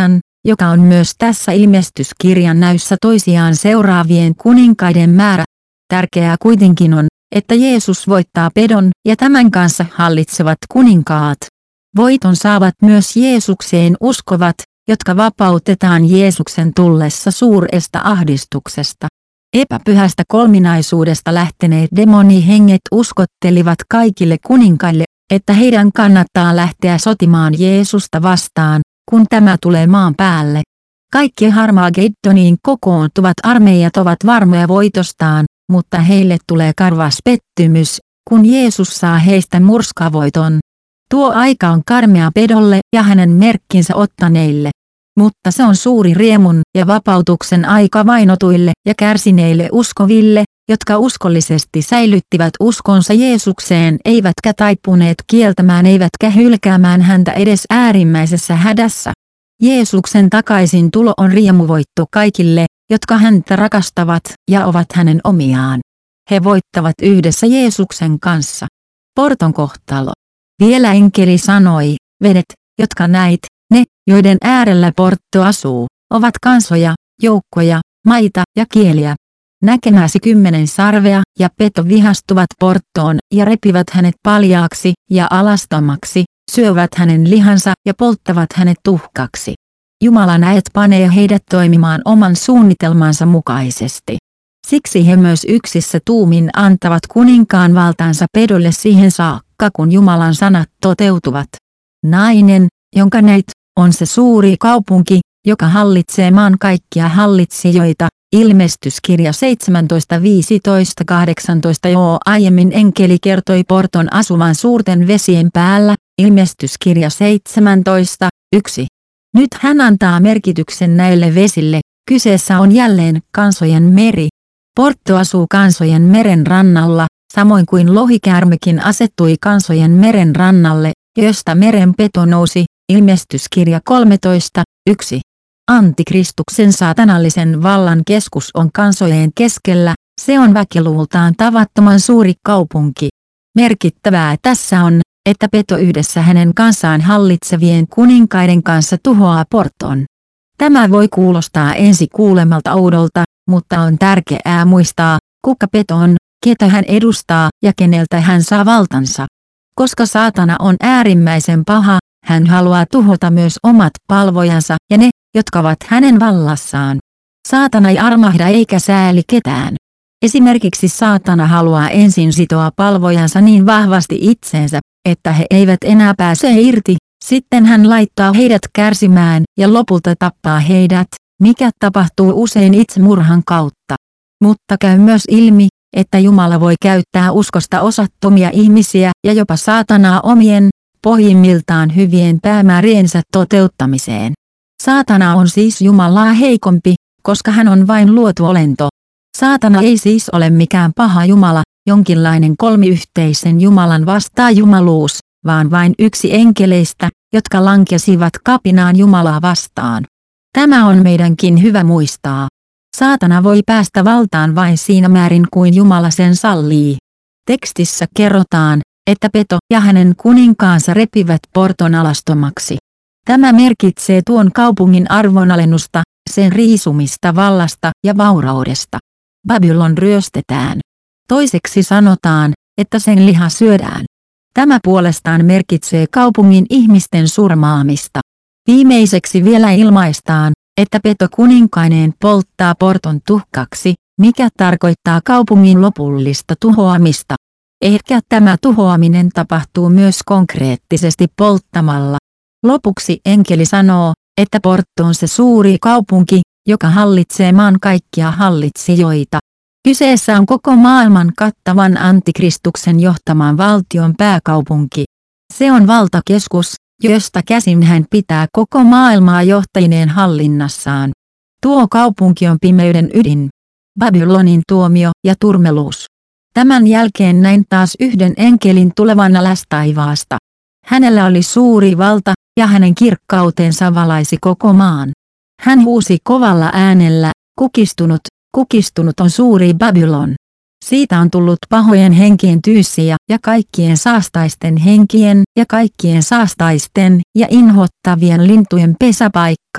joka on myös tässä ilmestyskirjan näyssä toisiaan seuraavien kuninkaiden määrä. Tärkeää kuitenkin on, että Jeesus voittaa pedon ja tämän kanssa hallitsevat kuninkaat. Voiton saavat myös Jeesukseen uskovat, jotka vapautetaan Jeesuksen tullessa suuresta ahdistuksesta. Epäpyhästä kolminaisuudesta lähteneet demonihenget uskottelivat kaikille kuninkaille, että heidän kannattaa lähteä sotimaan Jeesusta vastaan, kun tämä tulee maan päälle. Kaikki Harmageddoniin kokoontuvat armeijat ovat varmoja voitostaan, mutta heille tulee karvas pettymys, kun Jeesus saa heistä murskavoiton. Tuo aika on karmea pedolle ja hänen merkkinsä ottaneille. Mutta se on suuri riemun ja vapautuksen aika vainotuille ja kärsineille uskoville, jotka uskollisesti säilyttivät uskonsa Jeesukseen eivätkä taipuneet kieltämään eivätkä hylkäämään häntä edes äärimmäisessä hädässä. Jeesuksen takaisin tulo on riemuvoitto kaikille, jotka häntä rakastavat ja ovat hänen omiaan. He voittavat yhdessä Jeesuksen kanssa. Porton kohtalo. Vielä enkeli sanoi, vedet, jotka näit, ne, joiden äärellä Portto asuu, ovat kansoja, joukkoja, maita ja kieliä. Näkemäsi kymmenen sarvea ja peto vihastuvat Porttoon ja repivät hänet paljaaksi ja alastomaksi, syövät hänen lihansa ja polttavat hänet tuhkaksi. Jumala näet panee heidät toimimaan oman suunnitelmansa mukaisesti. Siksi he myös yksissä tuumin antavat kuninkaan valtansa pedolle siihen saakka, kun Jumalan sanat toteutuvat. Nainen, jonka näit, on se suuri kaupunki, joka hallitsee maan kaikkia hallitsijoita. Ilmestyskirja seitsemäntoista viisitoista kahdeksantoista. Jo aiemmin enkeli kertoi Porton asuvan suurten vesien päällä. Ilmestyskirja seitsemäntoista yksi. Nyt hän antaa merkityksen näille vesille. Kyseessä on jälleen kansojen meri. Portto asuu kansojen meren rannalla, samoin kuin lohikäärmekin asettui kansojen meren rannalle, josta merenpeto nousi. Ilmestyskirja kolmetoista yksi. Antikristuksen saatanallisen vallan keskus on kansojen keskellä, se on väkiluvultaan tavattoman suuri kaupunki. Merkittävää tässä on, että peto yhdessä hänen kanssaan hallitsevien kuninkaiden kanssa tuhoaa Porton. Tämä voi kuulostaa ensi kuulemalta oudolta, mutta on tärkeää muistaa, kuka peto on, ketä hän edustaa ja keneltä hän saa valtansa. Koska saatana on äärimmäisen paha, hän haluaa tuhota myös omat palvojansa ja ne, jotka ovat hänen vallassaan. Saatana ei armahda eikä sääli ketään. Esimerkiksi saatana haluaa ensin sitoa palvojansa niin vahvasti itseensä, että he eivät enää pääse irti, sitten hän laittaa heidät kärsimään ja lopulta tappaa heidät, mikä tapahtuu usein itsemurhan kautta. Mutta käy myös ilmi, että Jumala voi käyttää uskosta osattomia ihmisiä ja jopa saatanaa omien, pohjimmiltaan hyvien päämääriensä toteuttamiseen. Saatana on siis Jumalaa heikompi, koska hän on vain luotu olento. Saatana ei siis ole mikään paha Jumala, jonkinlainen kolmiyhteisen Jumalan vastaajumaluus, vaan vain yksi enkeleistä, jotka lankesivat kapinaan Jumalaa vastaan. Tämä on meidänkin hyvä muistaa. Saatana voi päästä valtaan vain siinä määrin kuin Jumala sen sallii. Tekstissä kerrotaan, että peto ja hänen kuninkaansa repivät Porton alastomaksi. Tämä merkitsee tuon kaupungin arvonalennusta, sen riisumista vallasta ja vauraudesta. Babylon ryöstetään. Toiseksi sanotaan, että sen liha syödään. Tämä puolestaan merkitsee kaupungin ihmisten surmaamista. Viimeiseksi vielä ilmaistaan, että peto kuninkaineen polttaa Porton tuhkaksi, mikä tarkoittaa kaupungin lopullista tuhoamista. Ehkä tämä tuhoaminen tapahtuu myös konkreettisesti polttamalla. Lopuksi enkeli sanoo, että Porto on se suuri kaupunki, joka hallitsee maan kaikkia hallitsijoita. Kyseessä on koko maailman kattavan antikristuksen johtaman valtion pääkaupunki. Se on valtakeskus, josta käsin hän pitää koko maailmaa johtajineen hallinnassaan. Tuo kaupunki on pimeyden ydin. Babylonin tuomio ja turmeluus. Tämän jälkeen näin taas yhden enkelin tulevan alas taivaasta. Hänellä oli suuri valta, ja hänen kirkkautensa valaisi koko maan. Hän huusi kovalla äänellä, kukistunut, kukistunut on suuri Babylon. Siitä on tullut pahojen henkien tyyssiä ja kaikkien saastaisten henkien ja kaikkien saastaisten ja inhottavien lintujen pesäpaikka.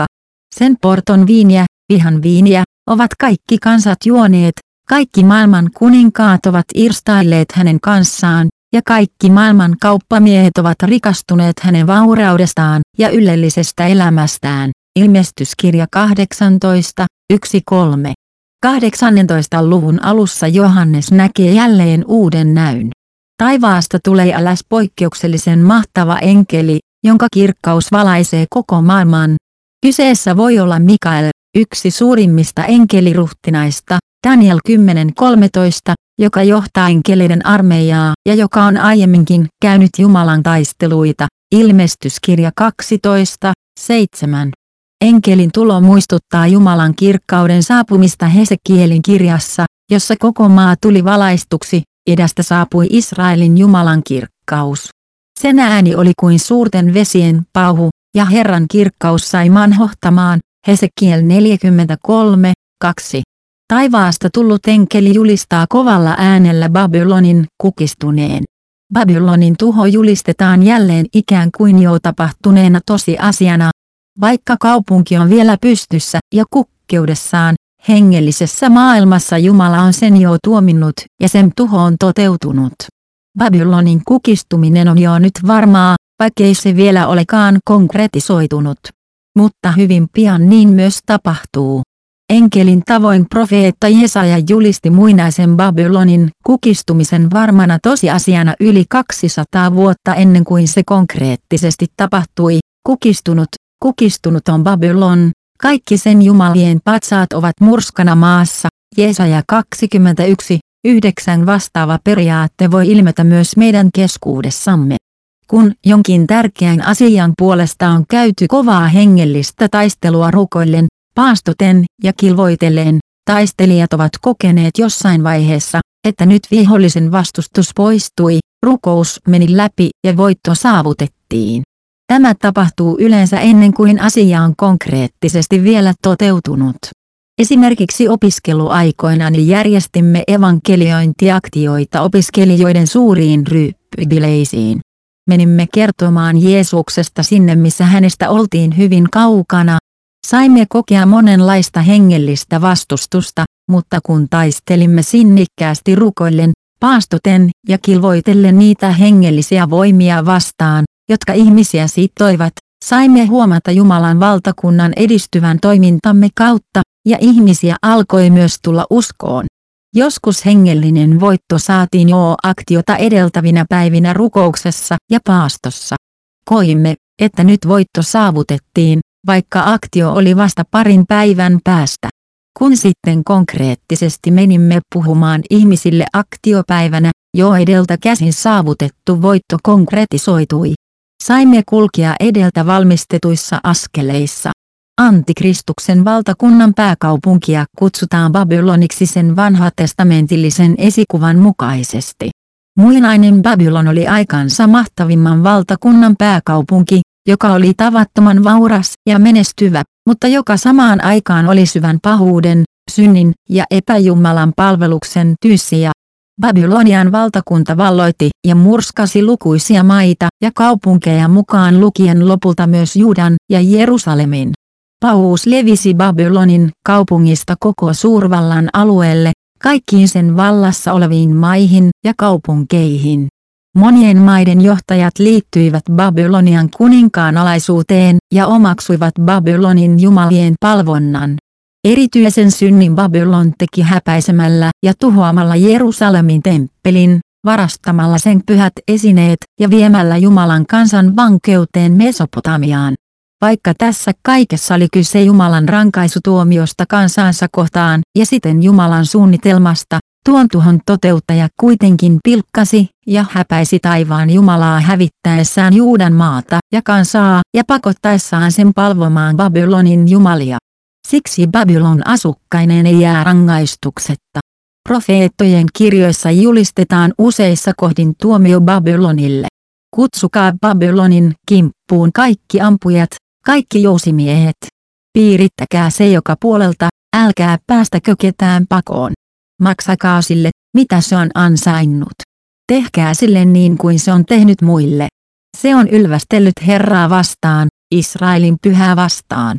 Sen porton viiniä, vihan viiniä, ovat kaikki kansat juoneet, kaikki maailman kuninkaat ovat irstailleet hänen kanssaan, ja kaikki maailman kauppamiehet ovat rikastuneet hänen vauraudestaan ja ylellisestä elämästään. Ilmestyskirja kahdeksantoista, yksi kolme. kahdeksannentoista luvun alussa Johannes näkee jälleen uuden näyn. Taivaasta tulee alas poikkeuksellisen mahtava enkeli, jonka kirkkaus valaisee koko maailman. Kyseessä voi olla Mikael, yksi suurimmista enkeliruhtinaista, Daniel kymmenen kolmetoista, joka johtaa enkeleiden armeijaa ja joka on aiemminkin käynyt Jumalan taisteluita. Ilmestyskirja kaksitoista, seitsemän. Enkelin tulo muistuttaa Jumalan kirkkauden saapumista Hesekielin kirjassa, jossa koko maa tuli valaistuksi, idästä saapui Israelin Jumalan kirkkaus. Sen ääni oli kuin suurten vesien pauhu, ja Herran kirkkaus sai maan hohtamaan, Hesekiel neljäkymmentäkolme, kaksi. Taivaasta tullut enkeli julistaa kovalla äänellä Babylonin kukistuneen. Babylonin tuho julistetaan jälleen ikään kuin jo tapahtuneena tosiasiana. Vaikka kaupunki on vielä pystyssä ja kukkeudessaan, hengellisessä maailmassa Jumala on sen jo tuominnut ja sen tuho on toteutunut. Babylonin kukistuminen on jo nyt varmaa, vaikkei se vielä olekaan konkretisoitunut. Mutta hyvin pian niin myös tapahtuu. Enkelin tavoin profeetta Jesaja julisti muinaisen Babylonin kukistumisen varmana tosiasiana yli kaksisataa vuotta ennen kuin se konkreettisesti tapahtui. Kukistunut, kukistunut on Babylon, kaikki sen jumalien patsaat ovat murskana maassa. Jesaja kaksikymmentäyksi, yhdeksän vastaava periaate voi ilmetä myös meidän keskuudessamme. Kun jonkin tärkeän asian puolesta on käyty kovaa hengellistä taistelua rukoillen, paastoten ja kilvoitellen, taistelijat ovat kokeneet jossain vaiheessa, että nyt vihollisen vastustus poistui, rukous meni läpi ja voitto saavutettiin. Tämä tapahtuu yleensä ennen kuin asia on konkreettisesti vielä toteutunut. Esimerkiksi opiskeluaikoinani järjestimme evankeliointiaktioita opiskelijoiden suuriin ryyppybileisiin. Menimme kertomaan Jeesuksesta sinne, missä hänestä oltiin hyvin kaukana. Saimme kokea monenlaista hengellistä vastustusta, mutta kun taistelimme sinnikkäästi rukoillen, paastoten ja kilvoitellen niitä hengellisiä voimia vastaan, jotka ihmisiä sitoivat, saimme huomata Jumalan valtakunnan edistyvän toimintamme kautta, ja ihmisiä alkoi myös tulla uskoon. Joskus hengellinen voitto saatiin jo aktiota edeltävinä päivinä rukouksessa ja paastossa. Koimme, että nyt voitto saavutettiin, vaikka aktio oli vasta parin päivän päästä. Kun sitten konkreettisesti menimme puhumaan ihmisille aktiopäivänä, jo edeltä käsin saavutettu voitto konkretisoitui. Saimme kulkea edeltä valmistetuissa askeleissa. Antikristuksen valtakunnan pääkaupunkia kutsutaan Babyloniksi sen vanhatestamentillisen esikuvan mukaisesti. Muinainen Babylon oli aikansa mahtavimman valtakunnan pääkaupunki, joka oli tavattoman vauras ja menestyvä, mutta joka samaan aikaan oli syvän pahuuden, synnin ja epäjumalan palveluksen tyyssija. Babylonian valtakunta valloitti ja murskasi lukuisia maita ja kaupunkeja mukaan lukien lopulta myös Juudan ja Jerusalemin. Pahuus levisi Babylonin kaupungista koko suurvallan alueelle, kaikkiin sen vallassa oleviin maihin ja kaupunkeihin. Monien maiden johtajat liittyivät Babylonian kuninkaan alaisuuteen ja omaksuivat Babylonin jumalien palvonnan. Erityisen synnin Babylon teki häpäisemällä ja tuhoamalla Jerusalemin temppelin, varastamalla sen pyhät esineet ja viemällä Jumalan kansan vankeuteen Mesopotamiaan. Vaikka tässä kaikessa oli kyse Jumalan rankaisutuomiosta kansansa kohtaan ja siten Jumalan suunnitelmasta, tuon tuhon toteuttaja kuitenkin pilkkasi ja häpäisi taivaan Jumalaa hävittäessään Juudan maata ja kansaa ja pakottaessaan sen palvomaan Babylonin jumalia. Siksi Babylon asukkaineen ei jää rangaistuksetta. Profeettojen kirjoissa julistetaan useissa kohdin tuomio Babylonille. Kutsukaa Babylonin kimppuun kaikki ampujat, kaikki jousimiehet. Piirittäkää se joka puolelta, älkää päästäkö ketään pakoon. Maksakaa sille, mitä se on ansainnut. Tehkää sille niin kuin se on tehnyt muille. Se on ylvästellyt Herraa vastaan, Israelin pyhää vastaan.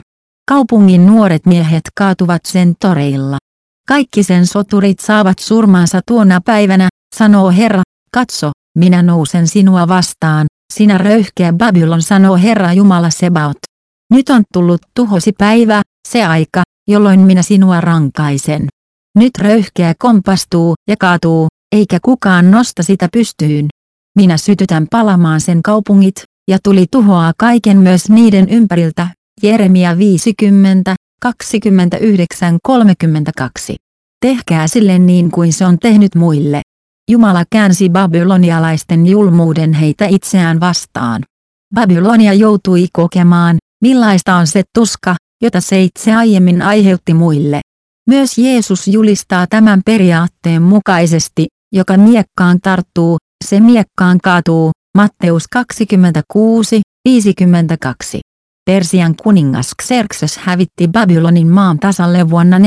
Kaupungin nuoret miehet kaatuvat sen toreilla. Kaikki sen soturit saavat surmansa tuona päivänä, sanoo Herra, katso, minä nousen sinua vastaan, sinä röyhkeä Babylon, sanoo Herra Jumala Sebaot. Nyt on tullut tuhosi päivä, se aika, jolloin minä sinua rankaisen. Nyt röyhkeä kompastuu ja kaatuu, eikä kukaan nosta sitä pystyyn. Minä sytytän palamaan sen kaupungit, ja tuli tuhoaa kaiken myös niiden ympäriltä. Jeremia viisikymmentä, kaksikymmentäyhdeksän kolmekymmentäkaksi. Tehkää sille niin kuin se on tehnyt muille. Jumala käänsi babylonialaisten julmuuden heitä itseään vastaan. Babylonia joutui kokemaan, millaista on se tuska, jota se itse aiemmin aiheutti muille. Myös Jeesus julistaa tämän periaatteen mukaisesti, joka miekkaan tarttuu, se miekkaan kaatuu, Matteus kaksikymmentäkuusi, viisikymmentäkaksi. Persian kuningas Xerxes hävitti Babylonin maan tasalle vuonna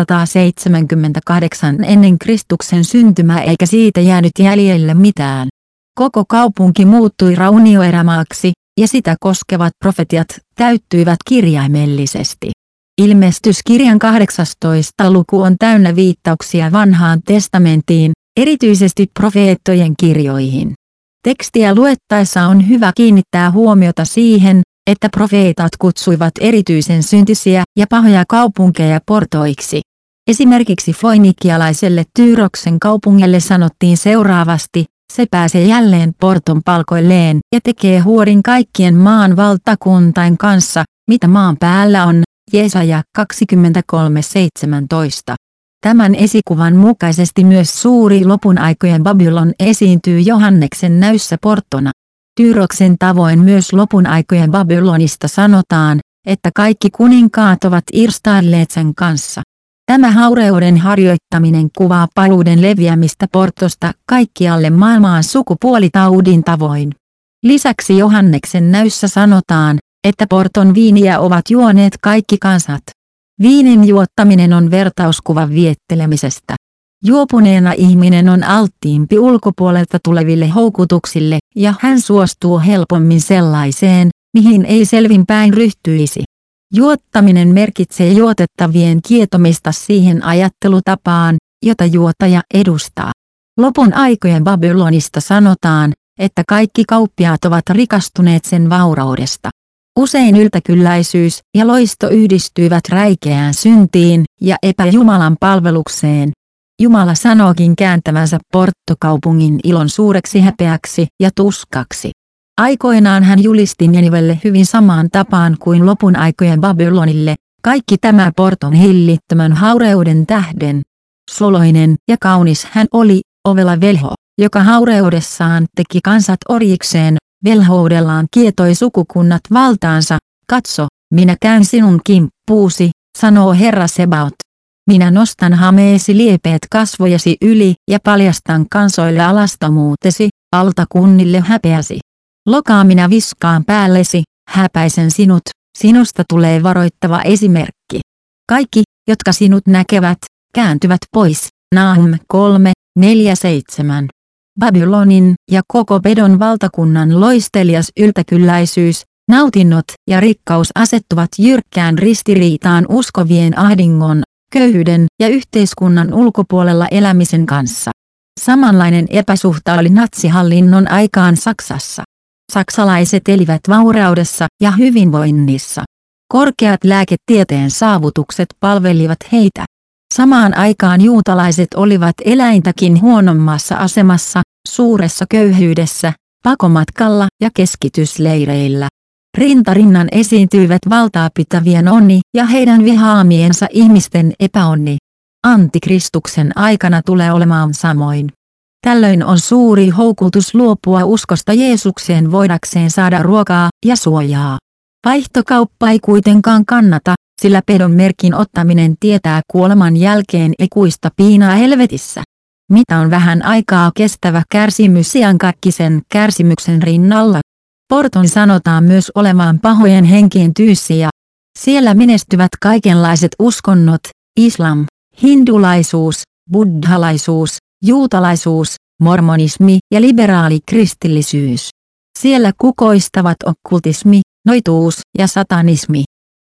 neljäsataaseitsemänkymmentäkahdeksan ennen Kristuksen syntymää, eikä siitä jäänyt jäljelle mitään. Koko kaupunki muuttui raunioerämaaksi, ja sitä koskevat profetiat täyttyivät kirjaimellisesti. Ilmestyskirjan kahdeksastoista luku on täynnä viittauksia vanhaan testamenttiin, erityisesti profeettojen kirjoihin. Tekstiä luettaessa on hyvä kiinnittää huomiota siihen, että profeetat kutsuivat erityisen syntisiä ja pahoja kaupunkeja portoiksi. Esimerkiksi foinikialaiselle Tyyroksen kaupungille sanottiin seuraavasti, se pääsee jälleen porton palkoilleen ja tekee huorin kaikkien maan valtakuntain kanssa, mitä maan päällä on, Jesaja kaksikymmentäkolme seitsemäntoista. Tämän esikuvan mukaisesti myös suuri lopun aikojen Babylon esiintyy Johanneksen näyssä porttona. Tyyroksen tavoin myös lopun aikojen Babylonista sanotaan, että kaikki kuninkaat ovat irstailleet sen kanssa. Tämä haureuden harjoittaminen kuvaa paluuden leviämistä portosta kaikkialle maailmaan sukupuolitaudin tavoin. Lisäksi Johanneksen näyssä sanotaan, että porton viiniä ovat juoneet kaikki kansat. Viinin juottaminen on vertauskuva viettelemisestä. Juopuneena ihminen on alttiimpi ulkopuolelta tuleville houkutuksille ja hän suostuu helpommin sellaiseen, mihin ei selvinpäin ryhtyisi. Juottaminen merkitsee juotettavien kietomista siihen ajattelutapaan, jota juotaja edustaa. Lopun aikojen Babylonista sanotaan, että kaikki kauppiaat ovat rikastuneet sen vauraudesta. Usein yltäkylläisyys ja loisto yhdistyivät räikeään syntiin ja epäjumalan palvelukseen. Jumala sanookin kääntävänsä porttokaupungin ilon suureksi häpeäksi ja tuskaksi. Aikoinaan hän julisti Ninivelle hyvin samaan tapaan kuin lopun aikojen Babylonille, kaikki tämä porton hillittömän haureuden tähden. Suloinen ja kaunis hän oli, ovela velho, joka haureudessaan teki kansat orjikseen, velhoudellaan kietoi sukukunnat valtaansa, katso, minä käyn sinun kimppuusi, sanoo Herra Sebaot. Minä nostan hameesi liepeet kasvojesi yli ja paljastan kansoille alastomuutesi, valtakunnille häpeäsi. Lokaa minä viskaan päällesi, häpäisen sinut, sinusta tulee varoittava esimerkki. Kaikki, jotka sinut näkevät, kääntyvät pois. Nahum kolme, neljä seitsemän. Babylonin ja koko Pedon valtakunnan loistelias yltäkylläisyys, nautinnot ja rikkaus asettuvat jyrkkään ristiriitaan uskovien ahdingon, köyhyyden ja yhteiskunnan ulkopuolella elämisen kanssa. Samanlainen epäsuhta oli natsihallinnon aikaan Saksassa. Saksalaiset elivät vauraudessa ja hyvinvoinnissa. Korkeat lääketieteen saavutukset palvelivat heitä. Samaan aikaan juutalaiset olivat eläintäkin huonommassa asemassa, suuressa köyhyydessä, pakomatkalla ja keskitysleireillä. Rintarinnan esiintyivät valtaa pitävien onni ja heidän vihaamiensa ihmisten epäonni. Antikristuksen aikana tulee olemaan samoin. Tällöin on suuri houkutus luopua uskosta Jeesukseen voidakseen saada ruokaa ja suojaa. Vaihtokauppa ei kuitenkaan kannata, sillä pedon merkin ottaminen tietää kuoleman jälkeen ikuista piinaa helvetissä. Mitä on vähän aikaa kestävä kärsimys iankaikkisen kärsimyksen rinnalla? Porton sanotaan myös olemaan pahojen henkien tyyssiä. Siellä menestyvät kaikenlaiset uskonnot, islam, hindulaisuus, buddhalaisuus, juutalaisuus, mormonismi ja liberaali kristillisyys. Siellä kukoistavat okkultismi, noituus ja satanismi.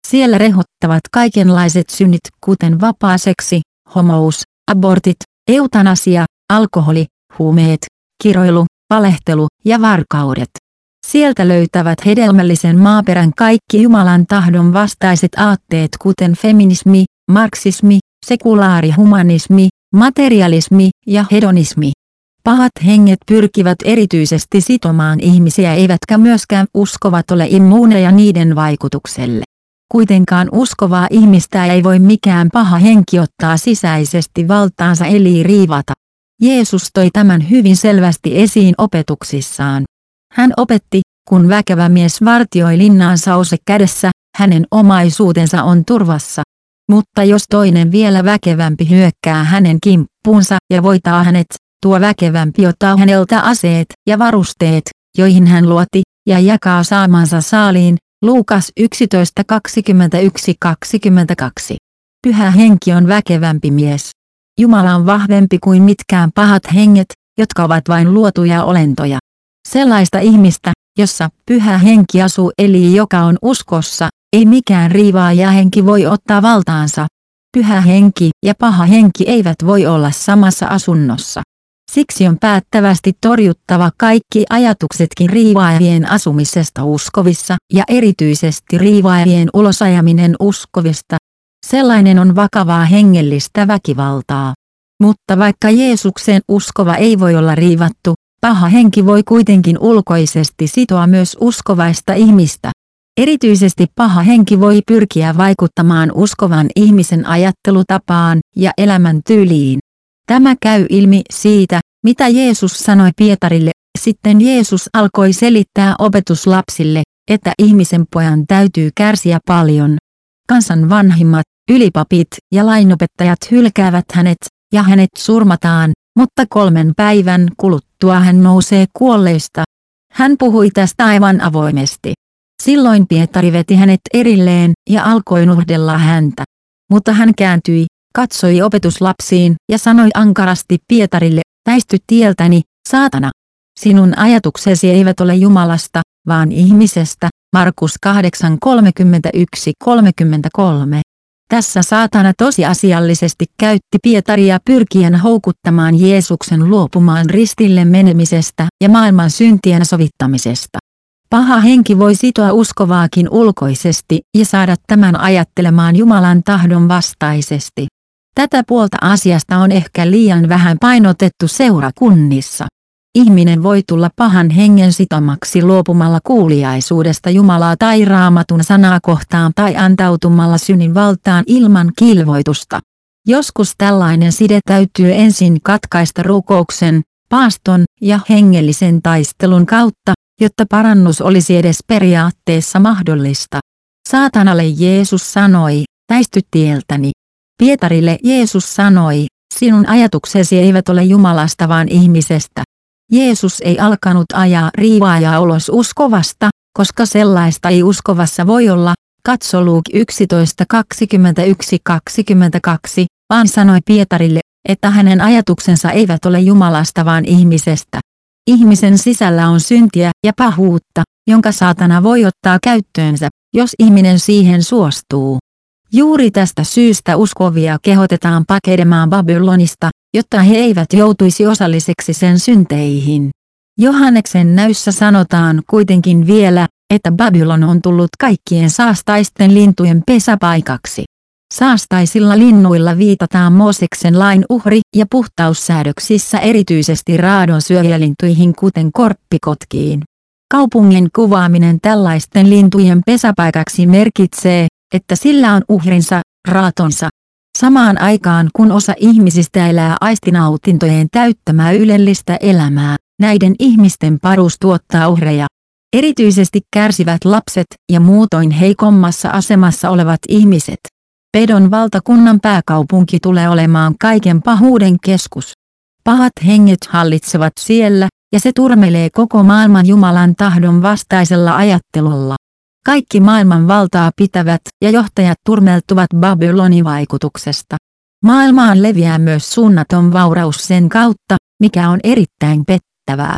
Siellä rehottavat kaikenlaiset synnit, kuten vapaaseksi, homous, abortit, eutanasia, alkoholi, huumeet, kiroilu, valehtelu ja varkaudet. Sieltä löytävät hedelmällisen maaperän kaikki Jumalan tahdon vastaiset aatteet, kuten feminismi, marksismi, sekulaarihumanismi, materialismi ja hedonismi. Pahat henget pyrkivät erityisesti sitomaan ihmisiä, eivätkä myöskään uskovat ole immuuneja niiden vaikutukselle. Kuitenkaan uskovaa ihmistä ei voi mikään paha henki ottaa sisäisesti valtaansa eli riivata. Jeesus toi tämän hyvin selvästi esiin opetuksissaan. Hän opetti, kun väkevä mies vartioi linnaansa ose kädessä, hänen omaisuutensa on turvassa. Mutta jos toinen vielä väkevämpi hyökkää hänen kimppuunsa ja voittaa hänet, tuo väkevämpi ottaa häneltä aseet ja varusteet, joihin hän luotti, ja jakaa saamansa saaliin. Luukas yksitoista kaksikymmentäyksi kaksikymmentäkaksi. Pyhä henki on väkevämpi mies. Jumala on vahvempi kuin mitkään pahat henget, jotka ovat vain luotuja olentoja. Sellaista ihmistä, jossa pyhä henki asuu eli joka on uskossa, ei mikään riivaaja henki voi ottaa valtaansa. Pyhä henki ja paha henki eivät voi olla samassa asunnossa. Siksi on päättävästi torjuttava kaikki ajatuksetkin riivaajien asumisesta uskovissa ja erityisesti riivaajien ulosajaminen uskovista. Sellainen on vakavaa hengellistä väkivaltaa. Mutta vaikka Jeesukseen uskova ei voi olla riivattu, paha henki voi kuitenkin ulkoisesti sitoa myös uskovaista ihmistä. Erityisesti paha henki voi pyrkiä vaikuttamaan uskovan ihmisen ajattelutapaan ja elämäntyyliin. Tämä käy ilmi siitä, mitä Jeesus sanoi Pietarille. Sitten Jeesus alkoi selittää opetuslapsille, että ihmisen pojan täytyy kärsiä paljon. Kansan vanhimmat, ylipapit ja lainopettajat hylkäävät hänet, ja hänet surmataan, mutta kolmen päivän kuluttua hän nousee kuolleista. Hän puhui tästä aivan avoimesti. Silloin Pietari veti hänet erilleen ja alkoi nuhdella häntä. Mutta hän kääntyi, katsoi opetuslapsiin ja sanoi ankarasti Pietarille, väisty tieltäni, saatana. Sinun ajatuksesi eivät ole Jumalasta, vaan ihmisestä. Markus kahdeksan kolmekymmentäyksi kolmekymmentäkolme. Tässä saatana tosiasiallisesti käytti Pietaria pyrkien houkuttamaan Jeesuksen luopumaan ristille menemisestä ja maailman syntien sovittamisesta. Paha henki voi sitoa uskovaakin ulkoisesti ja saada tämän ajattelemaan Jumalan tahdon vastaisesti. Tätä puolta asiasta on ehkä liian vähän painotettu seurakunnissa. Ihminen voi tulla pahan hengen sitomaksi luopumalla kuuliaisuudesta Jumalaa tai Raamatun sanaa kohtaan tai antautumalla synnin valtaan ilman kilvoitusta. Joskus tällainen side täytyy ensin katkaista rukouksen, paaston ja hengellisen taistelun kautta, jotta parannus olisi edes periaatteessa mahdollista. Saatanalle Jeesus sanoi, väisty tieltäni. Pietarille Jeesus sanoi, sinun ajatuksesi eivät ole Jumalasta vaan ihmisestä. Jeesus ei alkanut ajaa riivaajaa ulos uskovasta, koska sellaista ei uskovassa voi olla, katso Luuk yksitoista kaksikymmentäyksi kaksikymmentäkaksi, vaan sanoi Pietarille, että hänen ajatuksensa eivät ole Jumalasta vaan ihmisestä. Ihmisen sisällä on syntiä ja pahuutta, jonka saatana voi ottaa käyttöönsä, jos ihminen siihen suostuu. Juuri tästä syystä uskovia kehotetaan pakenemaan Babylonista, jotta he eivät joutuisi osalliseksi sen synteihin. Johanneksen näyssä sanotaan kuitenkin vielä, että Babylon on tullut kaikkien saastaisten lintujen pesäpaikaksi. Saastaisilla linnuilla viitataan Mooseksen lain uhri- ja puhtaussäädöksissä erityisesti raadonsyöjälintuihin kuten korppikotkiin. Kaupungin kuvaaminen tällaisten lintujen pesäpaikaksi merkitsee, että sillä on uhrinsa, raatonsa. Samaan aikaan kun osa ihmisistä elää aistinautintojen täyttämää ylellistä elämää, näiden ihmisten parus tuottaa uhreja. Erityisesti kärsivät lapset ja muutoin heikommassa asemassa olevat ihmiset. Pedon valtakunnan pääkaupunki tulee olemaan kaiken pahuuden keskus. Pahat henget hallitsevat siellä, ja se turmelee koko maailman Jumalan tahdon vastaisella ajattelulla. Kaikki maailman valtaa pitävät ja johtajat turmeltuvat Babylonin vaikutuksesta. Maailmaan leviää myös suunnaton vauraus sen kautta, mikä on erittäin pettävää.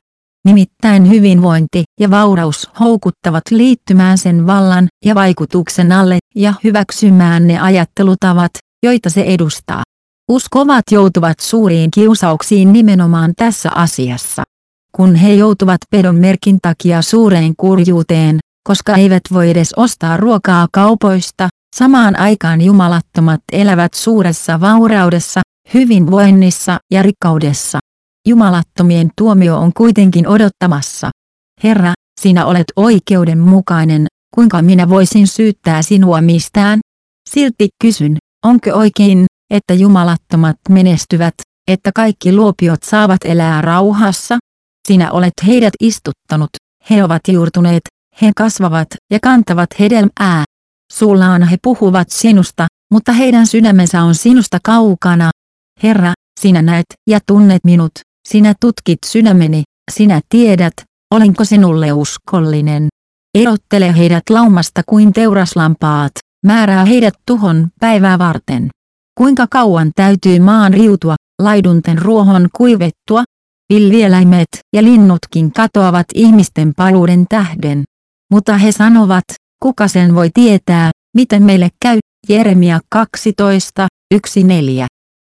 nimittäin hyvinvointi ja vauraus houkuttavat liittymään sen vallan ja vaikutuksen alle ja hyväksymään ne ajattelutavat, joita se edustaa. Uskovat joutuvat suuriin kiusauksiin nimenomaan tässä asiassa. Kun he joutuvat pedon merkin takia suureen kurjuuteen, koska eivät voi edes ostaa ruokaa kaupoista, samaan aikaan jumalattomat elävät suuressa vauraudessa, hyvinvoinnissa ja rikkaudessa. Jumalattomien tuomio on kuitenkin odottamassa. Herra, sinä olet oikeudenmukainen, kuinka minä voisin syyttää sinua mistään? Silti kysyn, onko oikein, että jumalattomat menestyvät, että kaikki luopiot saavat elää rauhassa? Sinä olet heidät istuttanut, he ovat juurtuneet, he kasvavat ja kantavat hedelmää. Suullaan he puhuvat sinusta, mutta heidän sydämensä on sinusta kaukana. Herra, sinä näet ja tunnet minut, sinä tutkit sydämeni, sinä tiedät, olenko sinulle uskollinen. Erottele heidät laumasta kuin teuraslampaat, määrää heidät tuhon päivää varten. Kuinka kauan täytyy maan riutua, laidunten ruohon kuivettua? Villieläimet ja linnutkin katoavat ihmisten paluuden tähden. Mutta he sanovat, kuka sen voi tietää, miten meille käy, Jeremia kaksitoista, yksi neljä.